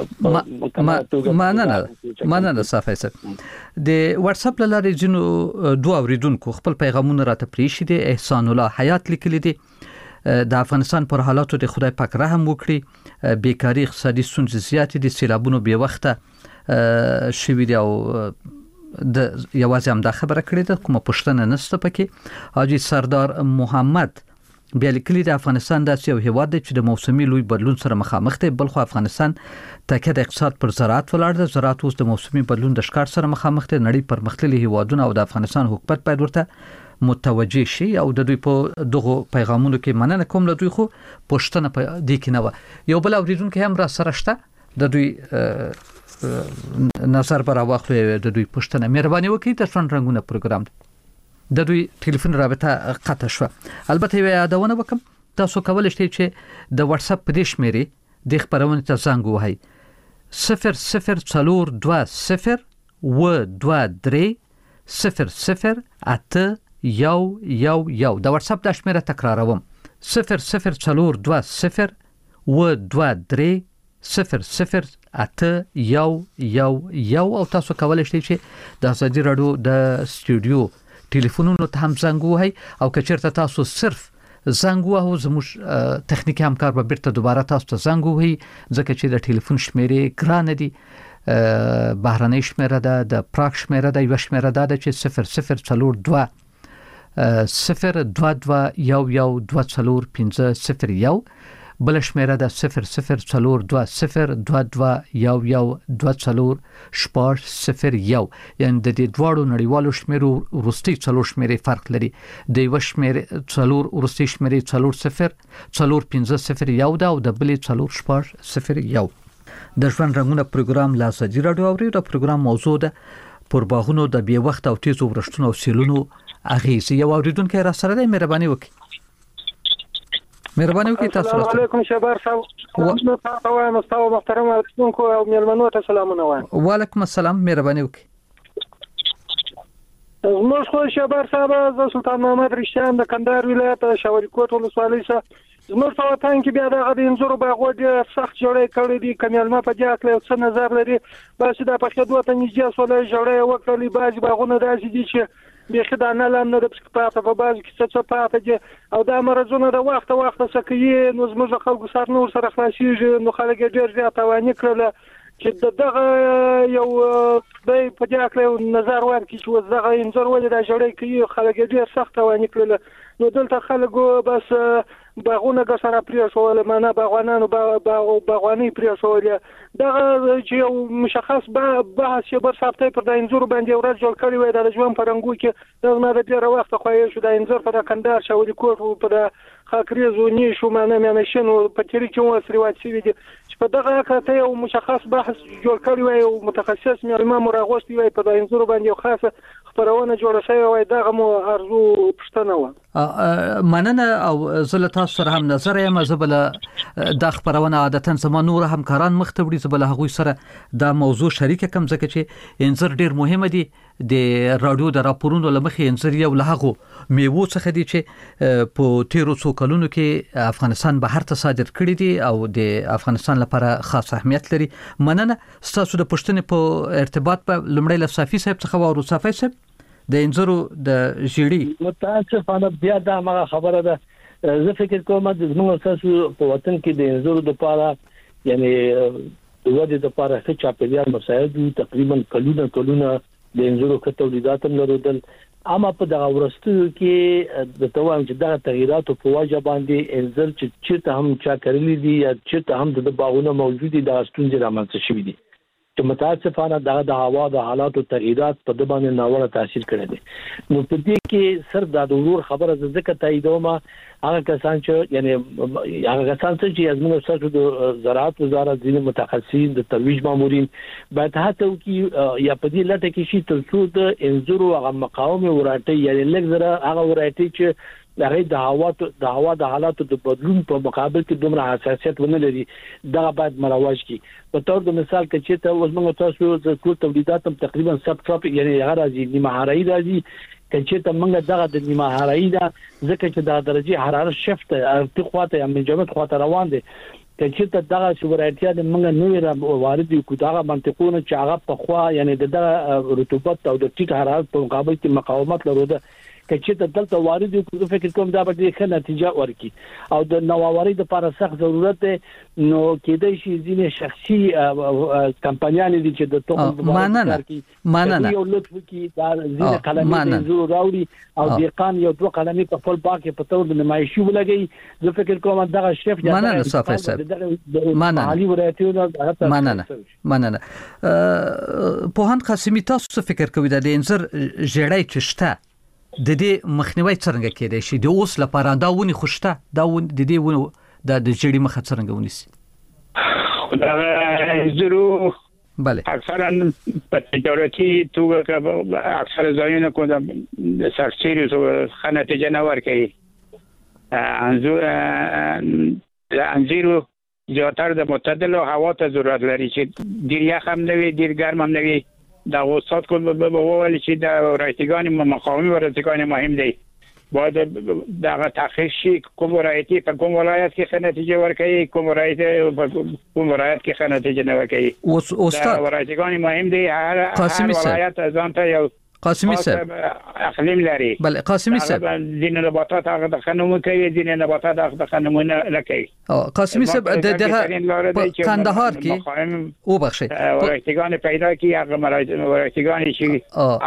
مننه صافي صاحب د واتس اپ لاره جنو دوه اوریدونکو خپل پیغامونه راته پریښي دي. احسان الله حیات لیکلي دي د افغانستان پر حالاتو د خدای پاک رحم وکړي بیکاری اقتصادي ستونزې زیات دي سیلابونو به وخته شوي دي او د یوازې هم دا خبره کړې ده کومه پښتنه نشته پکې. حاجی سردار محمد بیا لیکلي د افغانستان داسې یو هیواد دی چې د موسمي لوی بدلون سره مخامخ دی بلخو افغانستان تکیه د اقتصاد پر زراعت ولاړ دی. زراعت اوس د موسمي بدلون د ښکار سره مخامخ دی. نړۍ پرمختللي هیوادونه او د افغانستان حکومت باید ورته متوجه شي او د دوی په دغه پیغامونو کې مننه کوم له دوی خو پښتنه په دې کې نه و. یو بل اوریدونکو هم را سره شته د دوی نظر پر واخلو د دوی پښتنه مهرباني وکړئ د ژوند رنگونه پروګرام د دوی ټلیفون رابطه قطع شو. البته یادونه وکم تاسو کولای شئ چې د واتس اپ په دې شمیرې د خبرونه ته زنګ وهئ 002003008111 د واتس اپ د شمیره تکراروم 002023008111 او تاسو کولای شئ چې د ازادي رادیو د استودیو ټلیفونونو ته هم زنګ وهئ او که چېرته تاسو صرف زنګ وهو زموږ تخنیکی همکار به بیرته دوباره تاسو ته زنګ وهي ځکه چې د ټلیفون شمیرې ګرانه دي بهرنۍ شمیره ده د پراګ شمیره ده یو شمیره ده چې 0022112501 بل شمیره ده 002222112401 یعنی د دې دواړو نړیوالو شمیرو وروستي څلور شمیرې فرق لري. د یو شمیرې څلور وروستي شمیرې 004501 ده او د بلې 0001. د ژوند رنگونه پروګرام لا ازادي رادیو او د پروګرام موضوع ده پر باغونو د بې وخت او تیزو ورښتونو او سیلونو اغیز. یو اوریدونکو را سره دی مهرباني وکړئ. السلام علیکم شبار صاحب وایم تاسو محترم اوریدونکو او مېلمنو ته سلامونه وایم. وعلیکم السلام مهرباني وکړئ. زموږ خو شبار صاحب زه سلطان محمد رشتیان د کندهار ولایت شاوري کوټ ولسوالۍ څخه زموږ په وطن کې بیا د انځورو باغ ډېر سخت جوړې کړې دي کمیلما په دې اړه څه نظر لري بس دا په خدو ته نږدې سولې جوړې وکړلې بعض باغونه داسې دي چې بيخي دا نه لام نه د پاتې په باز کې څه پاتې دي او دا مرزونه د وخت سکیې نو زموږ خلکو سره نور سره خلاصيږي نو خلک ډېر زیات توانې کړل چې دغه یو د په دې اړه نظر ورکړي چې دغه انځور ولې دا جوړې کوي خلک ډېر سخت توانې کړل نو دلته خلکو بس باغونه سره پرې شوول معنا باغوانانو باغواني پرې شوول دا چې یو مشخص بحث چې بر ثابته پر د انځور باندې ورځ جوړ کړی وای د ژوند پرنګو کې دا نه د ډیره وخت خو یې شو د انځور په کندهار شاوري کوټ په خاکریزو نشو معنا مې شنو په تیری کې وسري واچي دي چې په دغه کته یو مشخص بحث جوړ کړی وای او متخصص معلومات مراغوستي وای په د انځور باندې خاصه خبرونه جوړه شوی وای دغه مو ارزو پښتنه و مننه او زه له تاسو سره هم نظر یم زبل د خبرونه عادتاً زما نور همکاران مختبري زبل هغوی سره دا موضوع شریک کم ځکه چې انځر ډیر مهمه دي د رادیو د راپورونو لمخې انځر یو له هغو میوو څخه دي چې په تیرو څو کلونو کې افغانستان بهر ته صادر کړي دي او د افغانستان لپاره خاص اهمیت لري. مننه ستاسو د پښتنې په ارتباط په لمړی له صافي صاحب څخه او صافي صاحب د انځرو د ژیړي متاسفانه بیا دا هغه خبره ده زه فکر کوم چې موږ تاسو په وطن کې د انځرو د لپاره یعنی د ودې د لپاره څه چاپیریال مساعد تقریبا کلونه د انځرو تولیدات هم لرودل اما په دغه ورستو کې د توام چې دغه تغیرات په وجه باندې انځر چې هم چا کړلی دي یا چې هم د باغونو موجودي د استونځ رامنځته شوی دي چې متاسفانه د هوا د حالاتو تغیرات په د باندې ناوړه تاثیر کړی دی. نو په دې کې صرف د ضرور خبره ځکه تاییدوم هغه کسان چې یعنی هغه کسان چې ازمنه سره د زراعت وزارت ځینې متخصصین د ترویج مامورین باید هڅه وکړي یا په دې لټه کې شي تر څو د انځرو هغه مقاومه ورایټي یعنی لږ هغه ورایټي چې د هوا د حالاتو د بدلون په مقابل کې دومره حساسیت ونه لري دا باید مروج کی. په تور د مثال کې چې ته وزمنه تاسو د ټول تولیدات تقریبا سب ټراپیک یعنی هغه راځي نیمه هارایي راځي چې ته موږ دغه د نیمه هارایي دا ځکه چې د درجه حرارت شفت ارتقاته یا منجمد خواته روان دي چې ته دغه شورایتیا د موږ نوې وارد کو دغه منطقونه چې هغه په خوا یعنی د رطوبت او د ټیټ حرارت په مقابل کې مقاومت لري چې ته دلته وارد کو فکر کوم دا به ښه نتیجه ورکړي او د نوآوري لپاره سخت ضرورت دی نو کېدای شي ځینې شخصي کمپنیانې دي چې د توګه مننه یو لطف کی دا ځینې قلمي زو راوړي او دقان یو دوه قلمي په خپل باغ کې په تور د نمایشي ولګي زه فکر کوم دغه شف یا مننه صافي صاحب مننه په هان قاسمي تاسو فکر کوئ د انځر ژړای چشته د دې مخنیوي څنګه کېدای شي د اوس لپاره دا ونی خوشته دا ون د دې ونو د جړی مخه څنګه ونیسي دا زرو بله اکثرا په تجارتي توګه اکثر ځایونه کوم د سرچینې او خنته جنور کوي انځرو زیاتره د معتدل هوا ته ضرورت لري چې ډیر یخ هم نه وي ډیر ګرم هم نه وي دا وسط کوم به وویل چې د رایتګان مقاومي ورتګان مهم دی باید دغه تخصیص کوم ولایتي په کوم ولایت کې څه نتیجه ورکړي کوم ولایت کې څه نتیجه نه ورکړي استاد ولایتګان مهم دی هر ولایت ځان ته یو قاسمی صاحب اقلیم لري بله قاسمی صاحب دین نباتات هغه د خنمو کوي دین نباتات هغه د خنمو نه کوي قاسمی صاحب دغه کندهار کې او بخشي ورایتګان پیدا کی هغه ورایتګان شي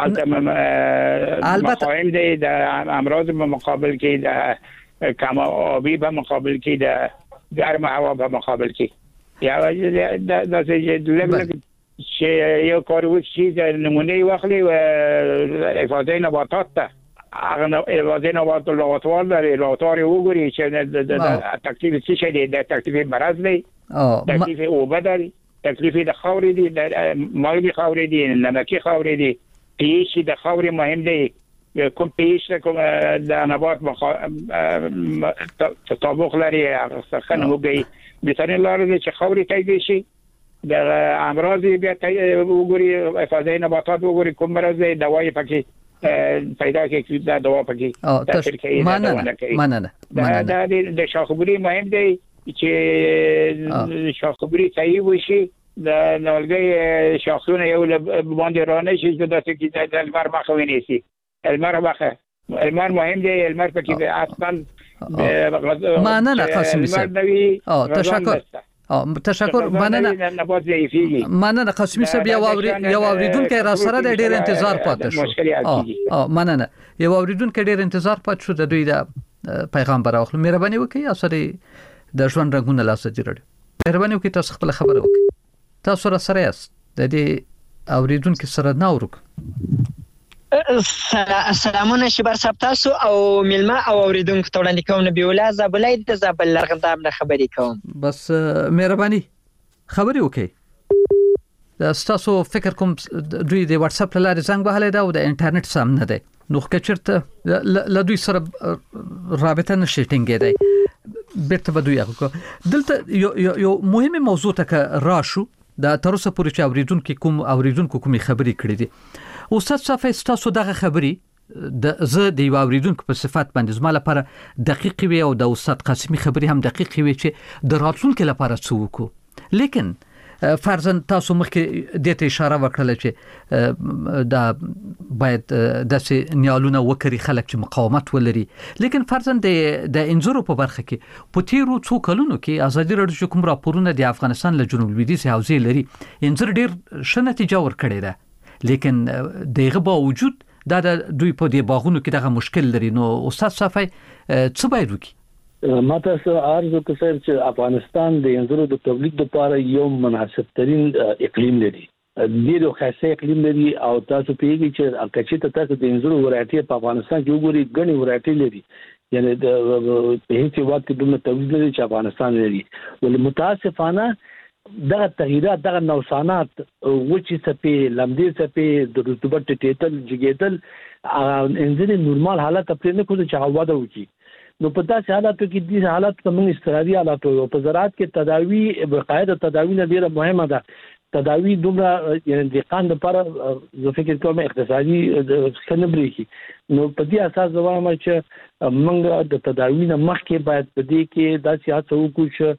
البته مهم دی د امراض په مقابل کې د کم آبی په مقابل کې د ګرم هوا په مقابل کې یا د لږ چې یو کار وکړي د نمونه واخلي او افاده نباتات ته هغه افاده نباتات لغاتوار لري لغاتوار وګوري چې د تکلیف څه شي د تکلیف مرض دی تکلیف اوبه دی تکلیف د خاورې دی د مالګي خاورې دی نمکي خاورې دی پیش د خاورې مهم دی کوم پیش کوم د نبات تطابق لري هغه څنګه وګي بهترین لار دی چې خاورې تایید شي د امراض بیا وګوري افاده نباتات وګوري کوم مرض دی دوايي پکې پیدا کې دا دوا پکې مننه دا د شاخبري مهم دی چې شاخبري صحیح وشي د نولګي شاخونه یو باندې رانه شي چې د څه د المر مخه ونیسي المر مهم دی المر پکې اصلا مننه قاسم صاحب تشکر تشکر مننه قاسمی صاحب یو اوریدونکو را سره د ډیر انتظار پاتې شو مننه یو اوریدونکو ډیر انتظار پاتې شو د دوی د پیغام براوخلو مهرباني وکړئ اسره د ژوند رنگونه لاسه جوړ مهرباني وکړئ تاسو خپل خبره وکړئ تاسو سره یاست د دې اوریدونکو سره ناورک السلامونه شبر صاحب تاسو او ملما او اوریدونکو ته وړاندې کوم بیولا زابلای د زابل لرغنداب نه خبرې کوم بس مهرباني خبرې وکړئ تاسو فکر کوم دوی د واتس اپ لاره زنګ وهلې دا او د انټرنیټ سم نه دی نو کچرته ل دوی سره رابطه نشي ټینګېدای بیرته به دوی هغه دلته یو مهمه موضوع ته راشو دا تر اوسه پورې چې اوریدونکو کومې خبرې کړې دي استاد صافی تاسو دغه خبرې زه د یو اوریدونکو په صفات باندې زما لپاره دقیق وي او د استاد قاسمي خبرې هم دقیق وي چې د راتلونکو لپاره څه وکړو لیکن فرضاً تاسو مخکې دته اشاره وکړه چې دا باید داسې نیالونه وکړي خلک چې مقاومت ولري لیکن فرضاً د انځورو په برخه کې په تیرو څو کلونو کې ازادي راډیو کوم راپورونه د افغانستان له جنوب لویدیځ حوزې لري انځور ډیر ښه نتیجه ورکړې ده لیکن دغه باوجود دا دوی په دې باغونو کې دغه مشکل لري نو استاد صافی څه باید وکړي ما تاسو ارزو کوم چې افغانستان د انځورو د تولید لپاره یو مناسب ترين اقلیم لري ډیرو خاصه اقلیم لري او تاسو پیږي چې اکچې تاسو د انځورو ورایټي په افغانستان کې وګورئ غني ورایټي لري یعنی د هیڅ وخت کې دومره تولید لري چې افغانستان لري ولې متاسفانه دغه تغیرات دغه نوسانات وچې سپې لمدې سپې د رطوبت ټیټل جګېدل انځوري نورمال حالت په نه کوي چې هوا ده وکي نو په داسې حالاتو کې د حالات کوم استرادي حالات او په زراعت کې تداوی بقاعده تداوی نه ډیره مهمه ده تداوی دومره یعنی د قان لپاره زه فکر کوم اقتصادي خنبري کی نو په دې اساس وایم چې موږ د تداوی نه مخکې باید په دې کې داسې هڅه وکړو چې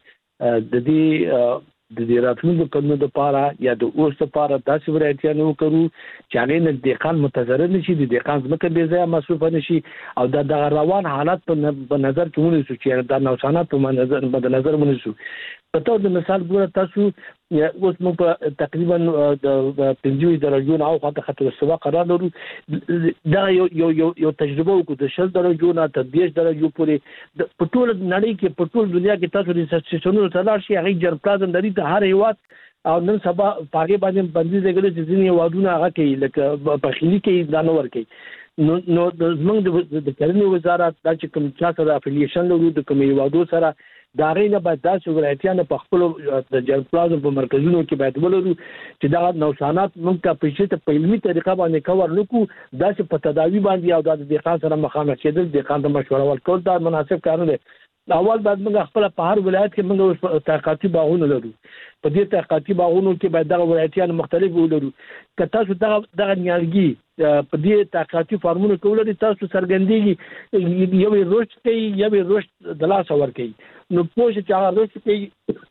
د دې راتلونکو کلونو لپاره یا د اوس لپاره داسې ورایټیانو وکړو چې هغه نه د دقان متضرر نشي د دقان ځمکه بې ځای مصرف نشي او د روان حالت په نظر کې ونیسو چې د نوسانات په نظر ونیسو په توګه د مثال ګوره تاسو اوس موږ په تقریبا د 50 درجو نه او خاطر خطر سوا قرار لرو دا یو تجربه وکړو د 10 درجو نه تر 10 درجو پورې په ټول نړۍ کې په ټول دنیا کې تاسو د سټیشنونو تلل شي هغه جرپلازم لري د هر هیواد او نن سبا پاګې باندې بندي دګل چې ځینې وادونه هغه کوي لکه په خلی کې دانور کوي نو د زمنګ د کرنې وزارت د کوم چا سره افیلیشن لري د کوم وادو سره دا غینه باید تاسو ورایټیانه په خپل د جرپلازم په مرکزونو کې باید ولرو چې دا نوسانات موږ ته په شته په علمي طریقه باندې کور نکو دا چې په تداوی باندې او د دقیق سره مخامخ کېدل د دقیق مشوره ورکول دا مناسب کار نه دی اول باید موږ خپل په هر ولایت کې موږ تحقیقاتي باغونه لرو په دې تحقیقاتي باغونو کې باید دا ورایټیان مختلف ولرو که تاسو دغه نیالګي په دې تحقیقاتي فارمونو کې ولري تاسو سرګندېږي یو رشد کوي یو رشد د لاس ور کوي نو پوه چې هغه رشد کوي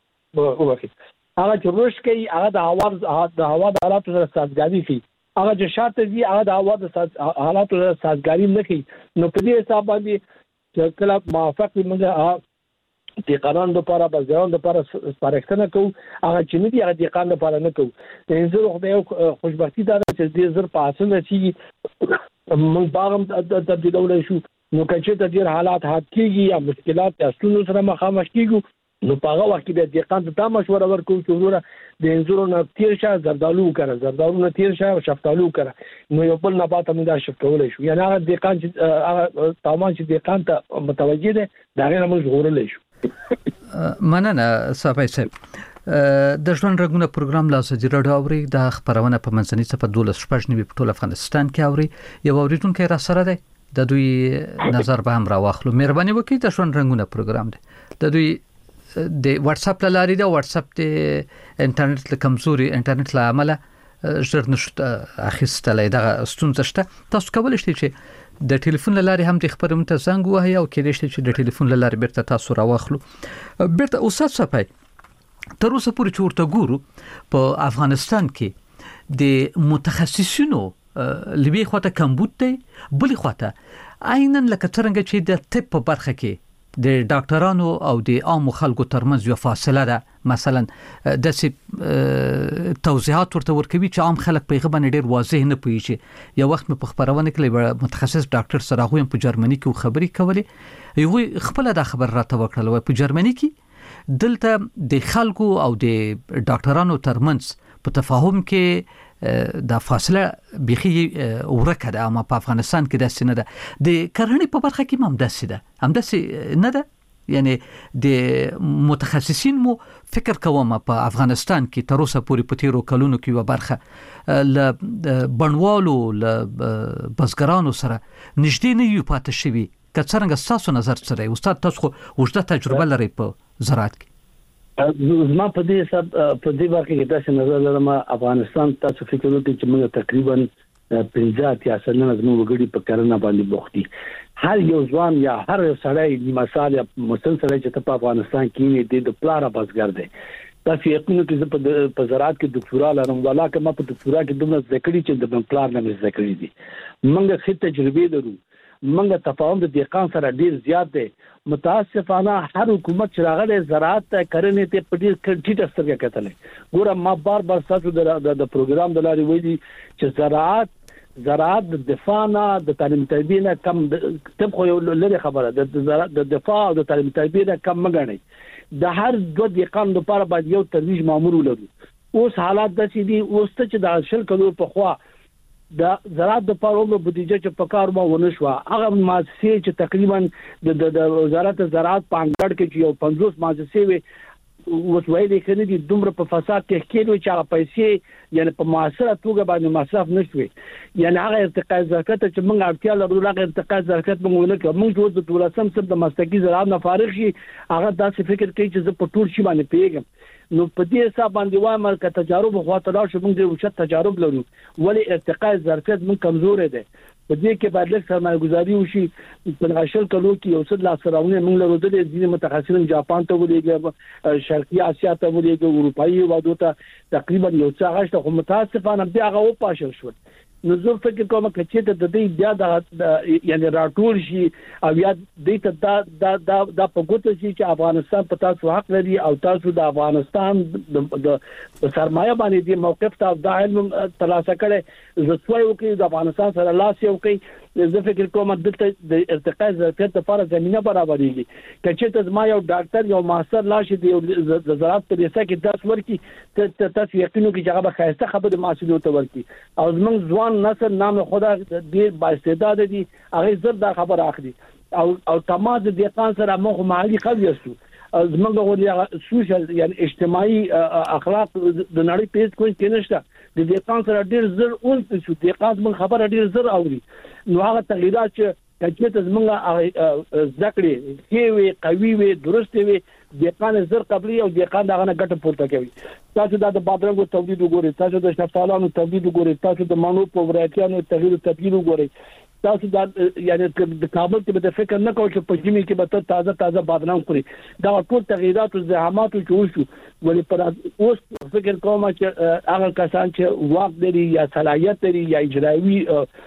هغه چې رشد کوي هغه د هوا د حالاتو سره سازګاري کوي هغه چې شاته دي هغه د هوا د حالاتو سره سازګاري نه کوي نو په دې حساب باندې چې کله موافق موږ د قانون لپاره بازارون لپاره سپارښتنه کوو هغه چې نه دي هغه د قانون لپاره نه کوو زه خو یو خوشبختی دا چې دې زر په اساس چې موږ باغم تبدیلولای شو نو کچې ته ډیر حالات کیږي یا مشکلات یا ستونزو سره مخامخ کیږي نو په هغه وخت کې د دقیقاً ته مشوره ورکوم چې وروره د انځورو نه تیر شه زردالو نه تیر شه او شفتالو کړه نو یو بل نبات هم دا شفت کولای شو یعنی هغه دقیقاً چې هغه تمام چې دقیقاً ته متوجه ده دا غیر موږ غوړلای شو مننه صافی صاحب د ژوند رنگونه پروګرام لا سجی راډیو اوري د خبرونه په منځنۍ صفه 12 په ټول افغانستان کې اوري یو اوریدونکو را سره ده د دوی نظر به هم راوخلو مهرباني وکړئ د ژوند رنگونه پروګرام ده د دوی د واتس اپ لاري د واتس اپ د انټرنیټ له کمزوري انټرنیټ له عمله ژر نشته اخیستلای د ستونزه شته تاسو کولای شئ چې د ټلیفون لاري هم د خبرونه ته زنګ وهي او کېدای شي چې د ټلیفون لاري بیرته تاسو راوخلو بیرته اوسات صفای تر اوسه پورې چې ورته ګورو په افغانستان کې د متخصصینو لوی خواته کمبود دی بلې خواته عیناً لکه څنګه چې د طب په برخه کې د ډاکټرانو او د عام خلکو ترمنځ یو فاصله ده مثلا د توضیحات ورته ورکوي چې عام خلک په غو باندې ډیر واضح نه پوهیږي یو وخت په خبرونه کې متخصص ډاکټر سره غویم په جرمني کې خبري کولې یو خپل د خبر راته وکړل په جرمني کې دلته د خلکو او د ډاکټرانو ترمنځ په تفاهم کې د فاصله بيخي ورکه ده اما په افغانستان کې داسې نه ده د کرهڼې په برخه کې هم داسې نه ده یعنی د متخصصین مو فکر کوم په افغانستان کې تر اوسه پورې په تیرو کلونو کې و برخه ل بڼوالو ل بزګرانو سره نږدې نه یو پاتې شوی که څنګه تاسو نظر سره استاد تاسو وجده تجربه لري په زراعت کې زما په دې حساب په دې واقع کې تاسو نظر لرم افغانستان تاسو فکر وکړئ چې موږ تقریبا 50% نه زموږ وګړي په کرنه باندې بوختي هر یو ځوان یا هر سړی مثال یا مثلا سړی چې په افغانستان کې د پلار بازګر دی تاسو یقیني چې په زراعت کې دکتورا لرم ولا کما په دکتورا کې دومره ذکرې چې د پلار نه ذکرې دي موږ خې تجربه لرو موږ تفاهم د دقیقان سره ډیر زیات دی متاسفانه هر حکومت چې راغله زراعت کرنې ته په ډیر ټیټه سترګه کتلې ګوره ما بار تاسو د پروګرام د لارې ویلي چې زراعت د دفاع نه د تعلیم تربیه نه کم تب خو یو لري خبره د دفاع او د تعلیم تربیه نه کم مګنئ د هر دوه دقیقان لپاره باید یو ترویج مامور ولرو اوس حالات د سې دي اوس ته چې د شل کلو په خوا د زراعت د پارومو بودیجه چې په کار مو ونه شو هغه مؤسسې چې تقریبا د وزارت زراعت په انګړ کې چې یو 50 مؤسسې وي وسوي کنه دي دومره په فساد کې کېدو چې هغه پیسې یعنی په معاصره توګه باندې مصرف نشوي یعنی هغه ارتقاء زکات چې موږ اړتیا لرو هغه ارتقاء زکات موږ نه کوو موږ د دولسم سم د مستقی زراعت نه فارغ شي هغه داسې فکر کوي چې زه په ټول شي باندې پیګم نو په دې حساب باندې وایم چې تجارب خواته لا شو موږ د وشت تجارب لرو ولی ارتقاء ظرفیت موږ کمزور دي په دې کې باید لږ سرمایه‌ګذاري وشي په غشل کلو کې یو څه لاسراونه موږ لرو د ځینې متخصصین جاپان ته ولېږي شرقي اسیا ته ولېږي اروپایي هیوادو ته تقریبا یو څه غشته خو متاسفانه بیا هغه و پاشل شو نو زه فکر کوم چې د دې بیا د یعنی راټول شي او یا د د په ګوته شي چې افغانستان په تاسو حق لري او تاسو د افغانستان د سرمایه باندې د موقف ته د علم ترلاسه کړي زه څوی وکي د افغانستان سره لاس یو کوي زه فکر کوم د ارتقاء ظرفیت لپاره زمينه برابرېږي کچې ته ما یو ډاکټر یو ماستر لاشي د زراعت په لیسه کې درس ورکي تاسو یقینو کې چې هغه خاصه خبره محصول ته ورکي او زمونږ ځوان نسل نام خدا ډیر با استعداد دي هغه زر دا خبر اخلي او تمام د دقان سره موږ مالي قوي یو زمونږ غوډي سوشل یعنی اجتماعي اخلاق د نړۍ پیژ کوی کې نشته د دقان سره ډیر زر اون شو دقان موږ خبره ډیر زر اوري نو هغه تغیرات چې کچته زمونږ ذکر وي قوي وي درست وي دقان زر قبلي او دقان دغه نه ګټه پورته کوي تاسو د بادرنګو تولید وګورئ تاسو د شفتالو تولید وګورئ تاسو د مانو په ورایتیانو تغییر تبدیل وګورئ تاسو د یعنی د کابل کې به فکر نه کوئ چې په جمی کې به تازه بادرنګ خوري دا ټول تغیرات او زحمات چې وشو ولې پر اوس فکر کوم چې هغه کسان چې واک لري یا صلاحیت لري یا اجرایي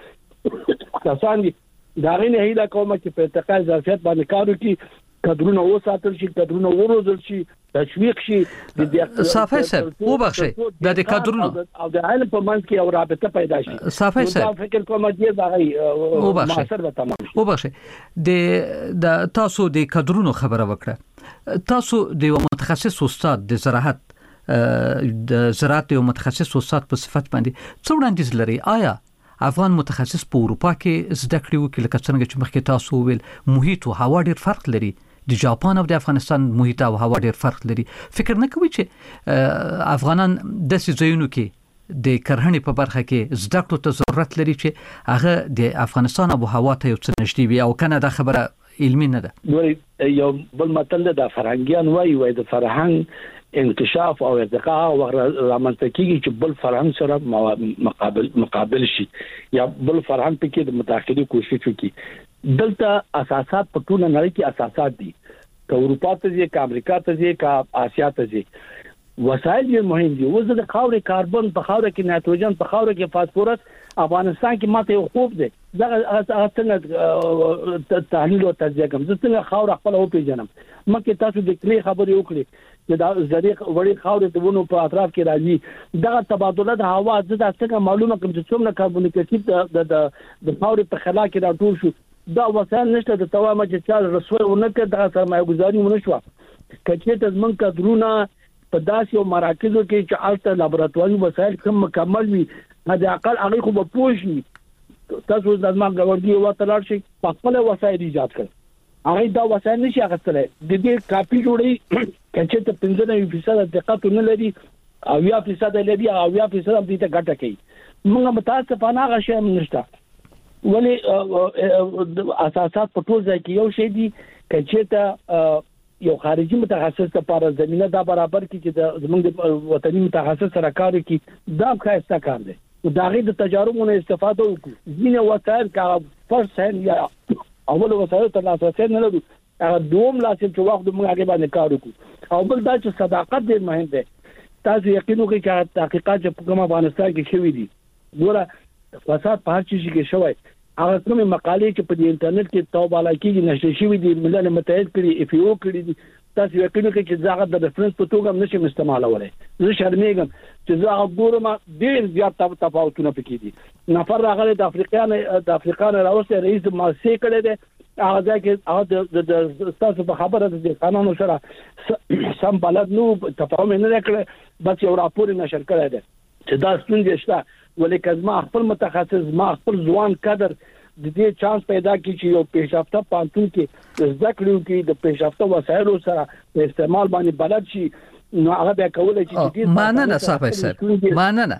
کسان دي دا غوښنه هیله کوم چې په ارتقاء ظرفیت باندې کار وکړي کډرونه وساتل شي کډرونه وروزل شي تشویق شي د صافي سر وبخشي د کډرونه او د علم په منځ کې او رابطه پیدا شي صافي سر فکر کوم چې دا غي معاصر به تمام شي وبخشي د تاسو د کډرونو خبره وکړه تاسو د متخصص استاد د زراعت د زراعت یو متخصص استاد په صفت باندې څو وړاندیز لري آیا افغان متخصص په اروپا کې زده کړې وکړي لکه څنګه چې مخکې تاسو ویل محیط او هوا ډېر فرق لري د جاپان او د افغانستان محیط او هوا ډېر فرق لري فکر نه کوي چې افغانان د سيزونو کې د کرهڼې په برخه کې زده کړو ته ضرورت لري چې هغه د افغانستان او هوا ته یو څه نشي وي او کنه دا خبره علمي نه ده یو بل متل د فرهنګيان وایي د فرهنګ انکشاف او ارتقاء او رامنځته کیږي چې بل فرهنګ سره مقابل شي یا بل فرهنګ په کې د مداخلي کوشش وکړي دلته اساسات په ټول نړۍ کې اساسات دي که اروپا ته ځي که امریکا ته ځي که آسیا ته ځي وسایل یې مهم دي وزن د خاورې کاربن په خاورې کې نایتروجن په خاورې کې فاسفورس افغانستان کې ماته یو خوب دی دا څنګه تحلیل او تجزیه کوم زه څنګه خاور خپل او پیژنم مکه تاسو د کلی خبرې وکړي چې دا زری وړي خاور د ونو په اطراف کې راځي دا تبادله د هوا د څنګه معلومه کوم چې څومره کاربن ډای اکساید د خاور په خلا کې راټول شو دا وسایل نشته د توامه چې چا رسوي ونکړه دا سرمایه گذاري ونشوه کچې ته زمونږ کډرونه په داسې یو مراکزو کې چې الته لابراتواري وسایل کم مکمل وي د اقل هغه خو به پوښي تاسو د ځمکې غوړګي وته لاړ شي په خپل وسایل ایجاد کړئ هغه دا وسایل نشي اخیستلای د دې کاپی جوړي کچې ته 15% دقت نه لري او 10% لري او 10% هم دې ته ګټه کوي موږ متاسفانه هغه شی نشته ولی اساسات په ټول ځای کې یو شی دي کچې ته یو خارجي متخصص لپاره زمينه دا برابر کی چې زموږ د وطني متخصص سره کار کوي دا خاصه کار دی دا غي د تجاربونو استفاده وکړي ځینې وسایل کا فرصت یا اول وسایل تر لاسه نه لري هغه دوم لاسه چې وخت موږ هغه باندې کار وکړو او بل دا چې صداقت ډېر مهم دی تاسو یقین وکړئ چې تحقیقات چې په کوم افغانستان کې شوي دي ګوره فساد په هر چیز کې شوی هغه کومه مقالې چې په انټرنیټ کې توباله کې نشته شوی دي ملل متحد کړي اف یو کړي دي تاسو یقین وکړئ چې زاغه د ریفرنس په توګه نشم استعمالولای زه شرمېږم چې زاغه ګورم ډېر زیات تفاوتونه پکې دي نفر راغلی د افریقا راوسته رئیس مؤسسه کړي دي هغه ځکه هغه د تاسو په خبره د قانونو سره سم بلد نو تفاهم نه کړي بس یو راپور نشر کړی دی چې دا ستونزې شته ولیکن ما خپل متخصص ما خپل ځوان کادر د دې چانس پیدا کی چې یو پیشرفته پانتون کې ذکر وکړي د پیشرفته وسایلو سره استعمال باندې بلد شي نو هغه بیا کولای شي چې مننه صاحب سر مننه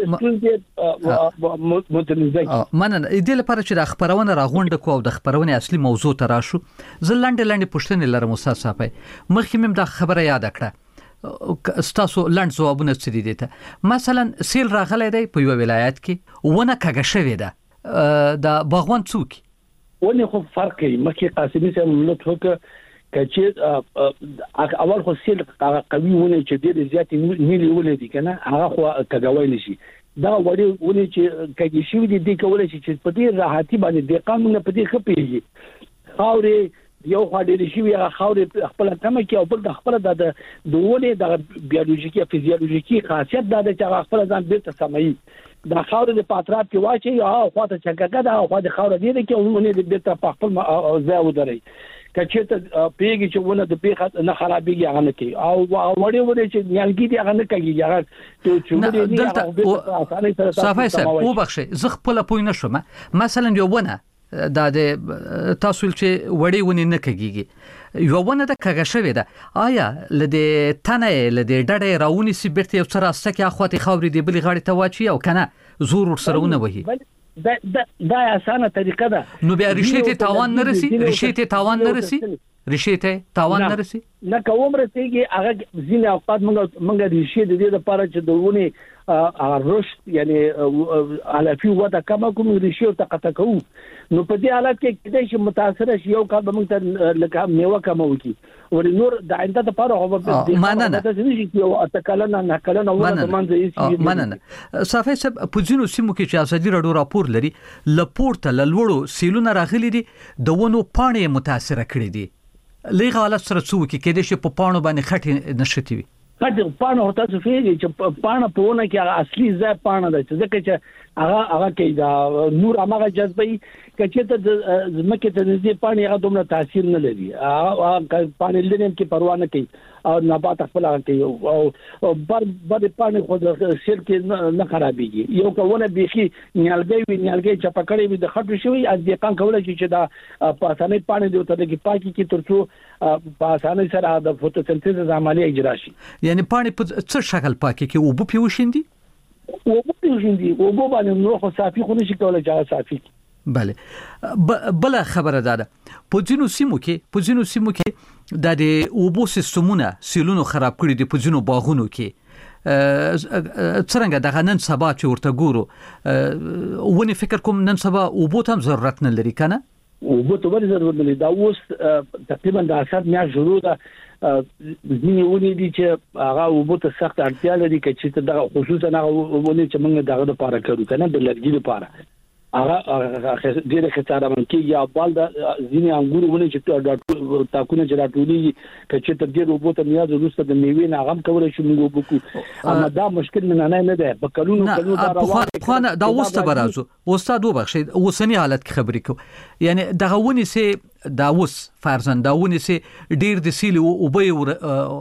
دې لپاره چې د خبرونه راغونډه کو او د خبرونه اصلي موضوع ته راشو زه لاندې پوښتنه لرم استاد صاحب مخکې مم دا خبره یاد کړه ستاسو لاند ځوابونه څه دي ته مثلا سیل راغلی دی په یو ولایت کې ونه کګه شوې ده د باغوان څوک ونه خو فرق کوي مکه قاسمي سره ملت هوکه کچې اول خو سیل قوي ونه چې ډېر زیات نیلی ولې دي کنه هغه خو کګوي نشي دا وړي ونه چې کګي شي دي کولای شي چې په دې راحتي باندې د قانون په دې خپېږي خاورې یو خاډې شي هغه خاورې خپل تمه کې او بل د خپل د ونه د بیولوژیکي او فزیولوژیکي خاصیت د هغه خپل ځان بیرته سمي د خاورې په اطراف کې واچي او خواته چکګه دا خو د خاورې دی کې ونه د بیرته په خپل ځای ودرې کچې ته پیږي چې ونه د پیخه نه خرابېږي هغه نه کوي او وړي چې نیالګي دی هغه نه کوي هغه چې صافي سره او بخښه زه خپل پوی نشم مثلا یو ونه دا د تاسو چې وړي ونی نه کېږي یو ونه د کګه شوې ده آیا لدې تنه لدې ډډه راونی سی بیرته یو سره سکه اخواتي خاورې دی بلی غاړي ته واچي او کنه زور ورسرهونه وهي دا اسانه طریقه ده نو بیا ریشته تاوان نه رسی نه کوم رسیږي هغه ځینې اوقات موږ ریشته د دې لپاره چې دونه رشد یعنی علفي وده کما کوم ریشته تقطع کوو نو په دې حالت کې کله چې متاثر شي یو کار به موږ ته لکه میوه کمو کی ور نور د آینده لپاره هو به مننه صافي سب پوزینو سیمو کې چې ازادي رادیو راپور لري لپورته لوړو سیلونه راغلي دي د ونو پاڼې متاثر کړي دي لږه حالت سره څوک کې کېدې چې په پاڼو باندې خټې نشتی وي خټې پاڼه هوته څه فيږي چې پاڼه په ونه کې اصلي ځای پاڼه ده چې ځکه چې هغه کې دا نور هغه جذبي کچې ته زمکه ته نږدې پاڼه هغه دومره تاثیر نه لري پاڼه لري کې پروا نه کوي او نبات خپل کوي او بر پاڼه خو د سیر کې نه خرابېږي یو کوونه بيخي نیالګي چې پکړې وي د خټو شوی از دې کان کولای چې دا پاسانه پاڼه دی ته کې پاکي کې ترڅو پاسانه سره د فوتوسنتز عملیه اجرا شي یعنی پاڼه په څه شکل پاکي کې او بو پیوشندي او بو باندې نو خو صافي خو نشي کولای چې صافي بله بل خبره ده پوزینو سیمو کې د اوبو سیستمونه سیلونو خراب کړي دي پوزینو باغونو کې څنګه د نن سبا چې ورته ګورو ونی فکر کوم نن سبا اوبو ته ضرورت نه لري کنه اوبو ته ولې ضرورت نه لري دا اوس تقریبا د 10 میاشت شروع ده ځینې ونې دي چې هغه اوبو ته سخت اړتیا لري چې دا خصوصا هغه ونې چې موږ دغه لپاره کړو کنه د لرګي لپاره هغه ډیره خطر منکي یا بل د ځینې انګور ونې چې تاکونه چې راټولي چې ته ډیر اوبو ته نیاز ورسته د میوې نه غم کولای شي موږ وکړو اما دا مشکل نه ده په کلونو دا روانه دا وسته برازو استاد وبخښي اوسنی حالت کې خبرې کو یعنی دغه ونې سه دا اوس فرضاً دا ونې سه ډیر د سیل او به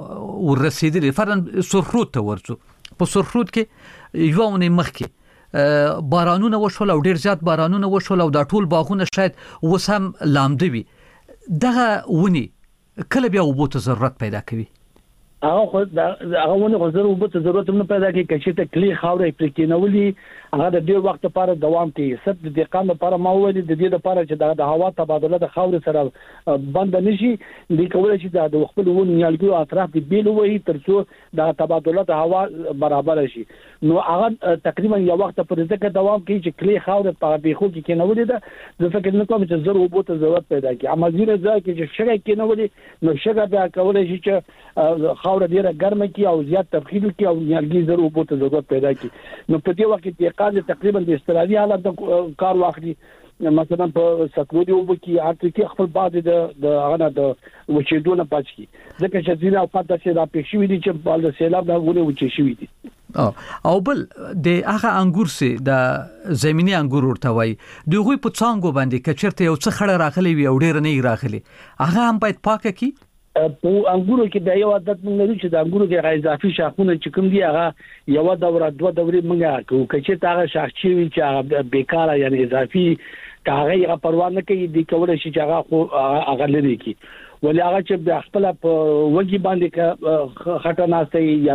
ورسېدلې فرضاً سرخروت ته ورڅو په سرخروت کې یو ونې مخکې بارانونه وشول او ډیر زیات بارانونه وشول او دا ټول باغونه شاید وسم لامدوي دغه ونی کله بیا وبو ته ضرورت پیدا کوي هغه ونه غوړو وبو ته ضرورت نه پیدا کوي چې ته کلی خاورې پرکینولي هغه د ډیر وخت لپاره دوام کوي سب د دقیقاً لپاره ما ویل د دې لپاره چې د هوا تبادله د خاورې سره بند نشي د کولای شي د خپل ونې نیالګي اطراف د بیل وهي ترڅو د تبادله د هوا برابر شي نو هغه تقریبا یو وخت پر ځکه دوام کوي چې کلی خاورې په بیخو کې کینولې ده زه فکر نه کوم چې زر وبو ته ضرورت پیدا کوي اما ځینې ځای کې چې شګه کینولې نو شګه بیا کولای شي چې خاور ډیره ګرمه کی او زیات تبخیر کی او نیالګي زر وبو ته ضرورت پیدا کوي نو په دې وخت کې تقریبا د استرالیا حالت کار واخلي مثلا په سکرودي وبو کې اته کې خپل بعد د هغه د وچېدونه پاتې کی ځکه چې ځینې اوقات چې دا پېښ شوی دي چې بل د سیلاب نه ونه وچې شوی دي او بل د هغه انګور سه د زمینی انګور ورته وای دغه په څنګه باندې کچرته یو څه خړه راغلی وي او ډیر نه راغلی هغه هم باید پاکه کی په انګورو کې د یو عادت موږ لرو چې د انګورو کې اضافي شاخونه چې کوم دي هغه یو دوره دوه دورې موږ کوو چې هغه شاخچې وي چې هغه بیکاره یعنی اضافي هغه یې پروا نه کوي د کول شي چې هغه لري کی ولې هغه چې د خپل په وږي باندې خټه ناشته یا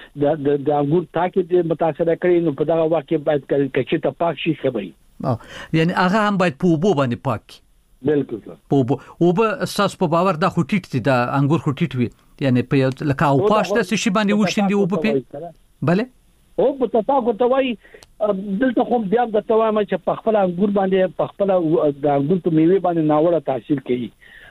د انګور تاکي متاثر کړي نو په دغه وخت کې باید چې ته پاک شي خبري یعنی هغه هم باید په وبو باندې پاک بالکل او به اساس په باور د خټیټ دي د انګور خټیټ وي یعنی په لکه او پاشته شي باندې وښیندي او په bale او په تاسو ته وای دلته خو بیا د توامه چې په خپل انګور باندې په خپل د انګور په میوه باندې ناوړه تاثیر کوي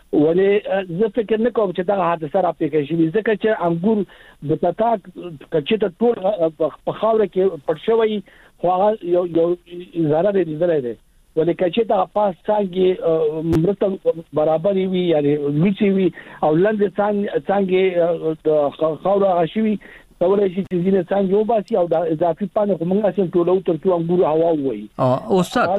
ولې زه فکر نه کوم چې دا حادثه را پیښ شي ځکه چې انګور د تاک کچته ټول په خاور کې پټ شوی خو هغه یو زړه دې درې ولې چې دا پاس څنګه مرته برابر وي یعنی لوڅي وي او لاندې څنګه د خاور غشوي ولې چې ځینې څنګه وباسي او د اضافي پانه کومه اصل ټولو ترڅو انګور هوا وي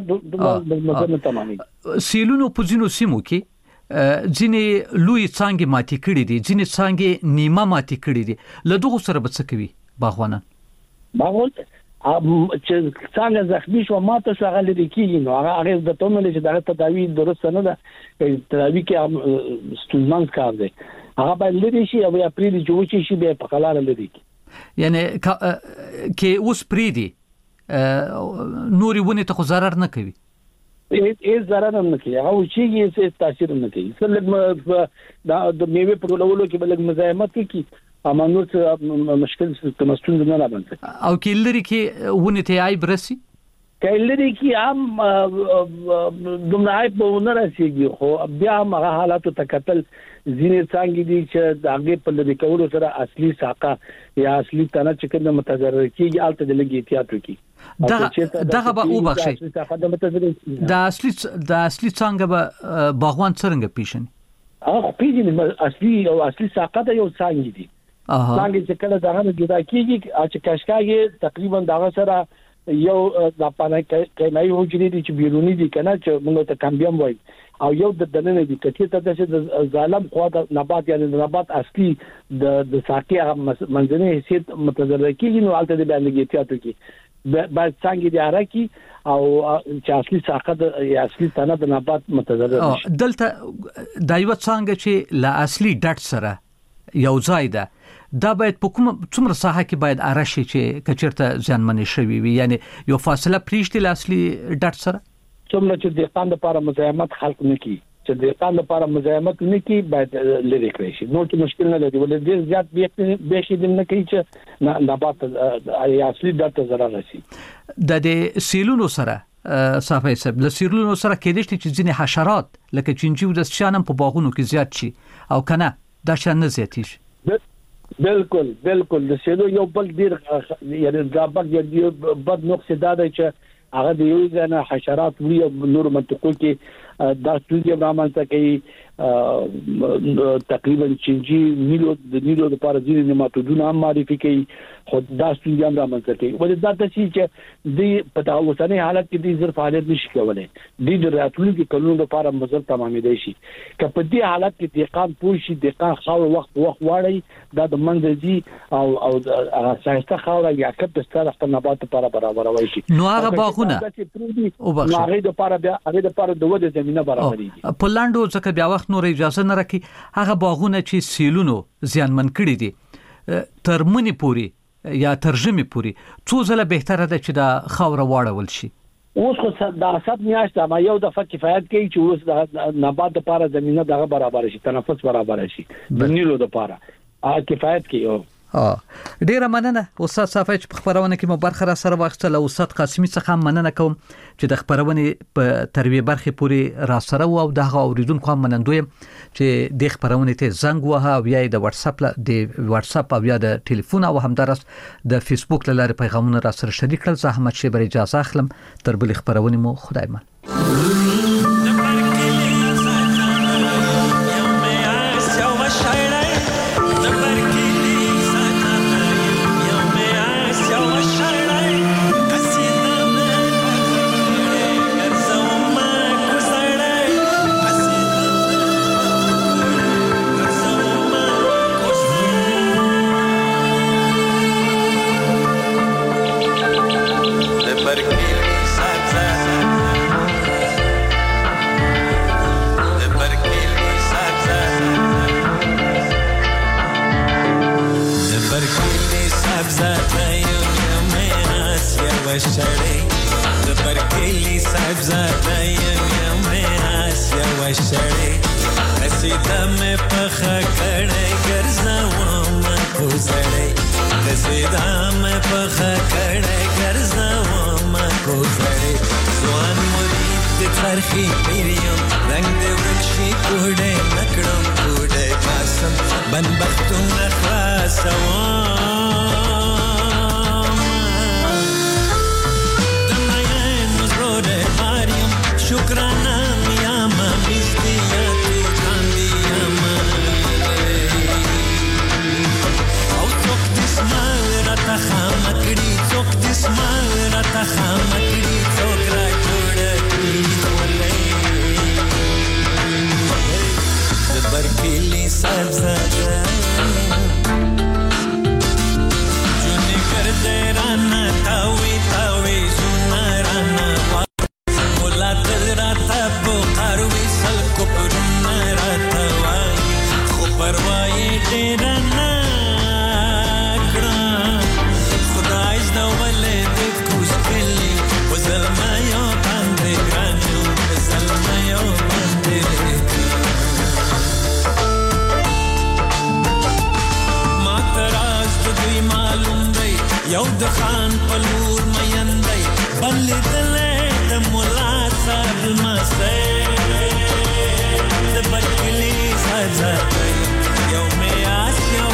استاد سیلونو په ځینو سیمو کې ځینې لوی څنګه ماتي کړي دي ځینې څنګه نیمه ماتي کړي دي له دغه سره به څه کوي باغوان چې څنګه زخمی شو ماته شو هغه لري کیږي نو هغه د تومل چې دغه تداوی درست نه ده تداوی کې ستونزمن کار دی هغه باید لري شي او یا پری دی جوړ شي به په قلاره لري یعنی کې اوس پری دی نوري ونه ته ضرر نه کوي هیڅ ضرر نه کوي هغه شي هیڅ تاثیر نه کوي څلګ د میوه په ټولولو کې بلګ مزاحمت کوي اما نو مشکل تمستون نه راځي او کلری کې ونه ته آی برسي کلری کې هم دومره آی په ونه راسيږي خو بیا هغه حالات ته قتل ځینې څنګه دي چې د هغه په لری کولو سره اصلي ساقه یا اصلي تنه چې کوم متضرر کیږي الته د لګي احتیاط وکړي دغه به او بخشي د اصلي څنګه به باغوان څنګه پیژني هغه پیژني اصلي ساقه د یو څنګه دي څنګه چې کله دغه جدا کیږي چې کشکاږي تقریبا دغه سره یو د پانه کینای حجرې دي چې بیرونی دي کنه چې موږ ته کمبیم وای او یو د دننه دي چې ته د ظالم خو د نبات یعنی د نبات اصلي د ساقي منځنی حیثیت متضرر کیږي نو البته د باندې احتیاط وکړي بعد څنګه دی راکی او چې اصلي ساقه د اصلي تنه د نبات متضرر شي دلته دایو څنګه چې لا اصلي ډټ سره یو ځای ده دا باید په کوم څومره ساحه کې باید ارشي چې کچرته ځانمنې شوی وي یعنی یو فاصله پریشتي لاصلي ډټ سره څومره چې د قاند لپاره مزاحمت خلق نه کی چې د قاند لپاره مزاحمت نه کی باید لری کړی شي نو چې مشکل نه لري ولې ډیر زیات به شي نه کوي چې نبات اصلي ډټ ضرر راسي د سیلونو سره صافي سب له سیلونو سره کې دي چې ځینې حشرات لکه چنجي او د شانم په باغونو کې زیات شي او کنه دا شان نه زیاتیږي. بالکل د سیلو یو بل ډیر یعنی دا بد نقص دا دی چې هغه د یو ځنه حشرات وی او نور منطقو کې دا ستونزې رامنځته کوي. تقریبا چنجي نیلو د پاره ځینې نیماتودونه هم معرفي کوي خو دا ستونزې هم رامنځته کوي. ولې دا چې د په اوسنۍ حالت کې د زر فعالیت نشي کولای د راتلونکي کلونو لپاره مزل تمامېدای شي. که په دې حالت کې دقیقاً پوه شي دقیقاً خاور وخت واړی دا د منځي او ساينسته خاور یا کپ ستاره خپل نبات لپاره برابروي شي. نو هغه باغونه او هغه د لپاره د وده زمينه برابرېږي. په لاندو ځکه بیا وخت نور اجازه نه راکې هغه باغونه چې سیلونو زیانمن کړي دي تر منی پوری یا ترجمه پوری څو ځله بهتره ده چې دا خاور واړول شي. اوس خو دا 7 میاشتې ما یو دفعه کفایت کوي چې اوس د نبات لپاره زمينه دغه برابر شي تنفس برابر شي د نیلو لپاره کفایت کوي. ډیره مننه استاد صافی چې په خبرونه کې مو برخه را سره واخیستل. استاد قاسمی څخه مننه کوم چې د خبرونه په ترویج برخه پوری را سره او د اوریدونکو هم منندوی چې د خبرونه ته زنګ وها او یا د واتس اپ او یا د ټلیفون او همدارس د فیسبوک لاره پیغامونه را سره شریک کړل. زه احمد شیبر اجازه اخلم تر بل خبرونه مو خدای مان. یو د خان پلور میندای بل دلې د مولا صاحب مسه د بکلی سزا یو می آس یو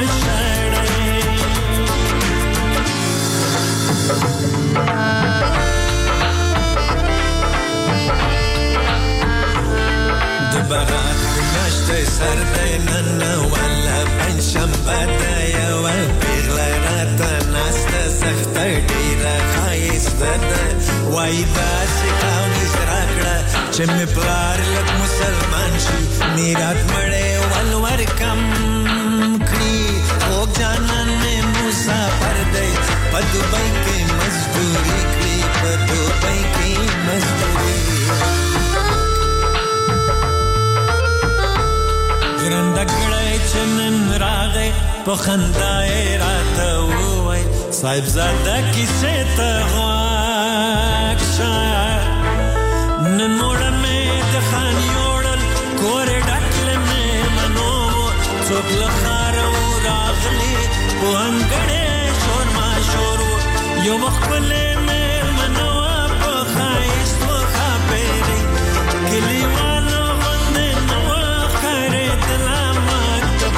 شړې د برات نشته سر د نن ولا پنځم بده یو سخت ډیره خایسته ده وای دا چې تاوی سراکړه چې مې پلار لک مسلمان شي میرات مړې ولور کم کړي او جانان مې مسافر دی په دوبۍ کې مزدوري کړي په دوبۍ کې مزدوري ګرنده کړی چې نن راغی په خندا یې راته وویل صاحب زاده کیسه ته غواک شه نن موړه مې د خان یوړل کور ډکل مې منو څوک له خاره راغلی په انګړې شور ما شور یو مخبلې مې منو په ښایست وښاپېرې کلیوالو غوندې نو ښکارېدله ماته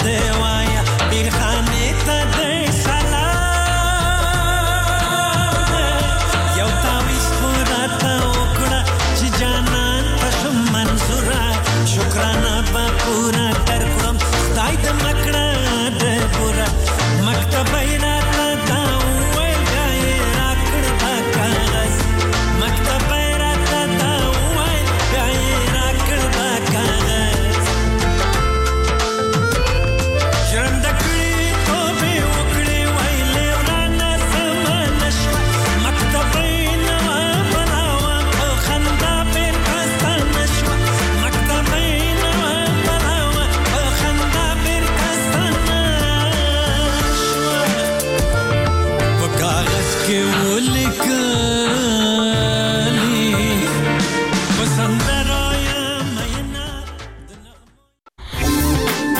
دیوایا بیرخانه ته دی سلام یو تاویز پوراته وکړه چې جانان ته شم منظوره شکرانه به پوره درکړم خدای د مکړه د پوره مکتب یې راته دا وویل بیا یې راکړ دا کاغذ مکتب یې راته دا وویل بیا یې راکړ دا کاغذ ژرنده کړي توبې وکړې ویلې ورانه زمانه شوه مکتب یې نه وه بلا وه په خندا بېرته ستانه شوه مکتب یې نه وه بلا وه په خندا بېرته ستانه شوه په کاغذ کې ولیکل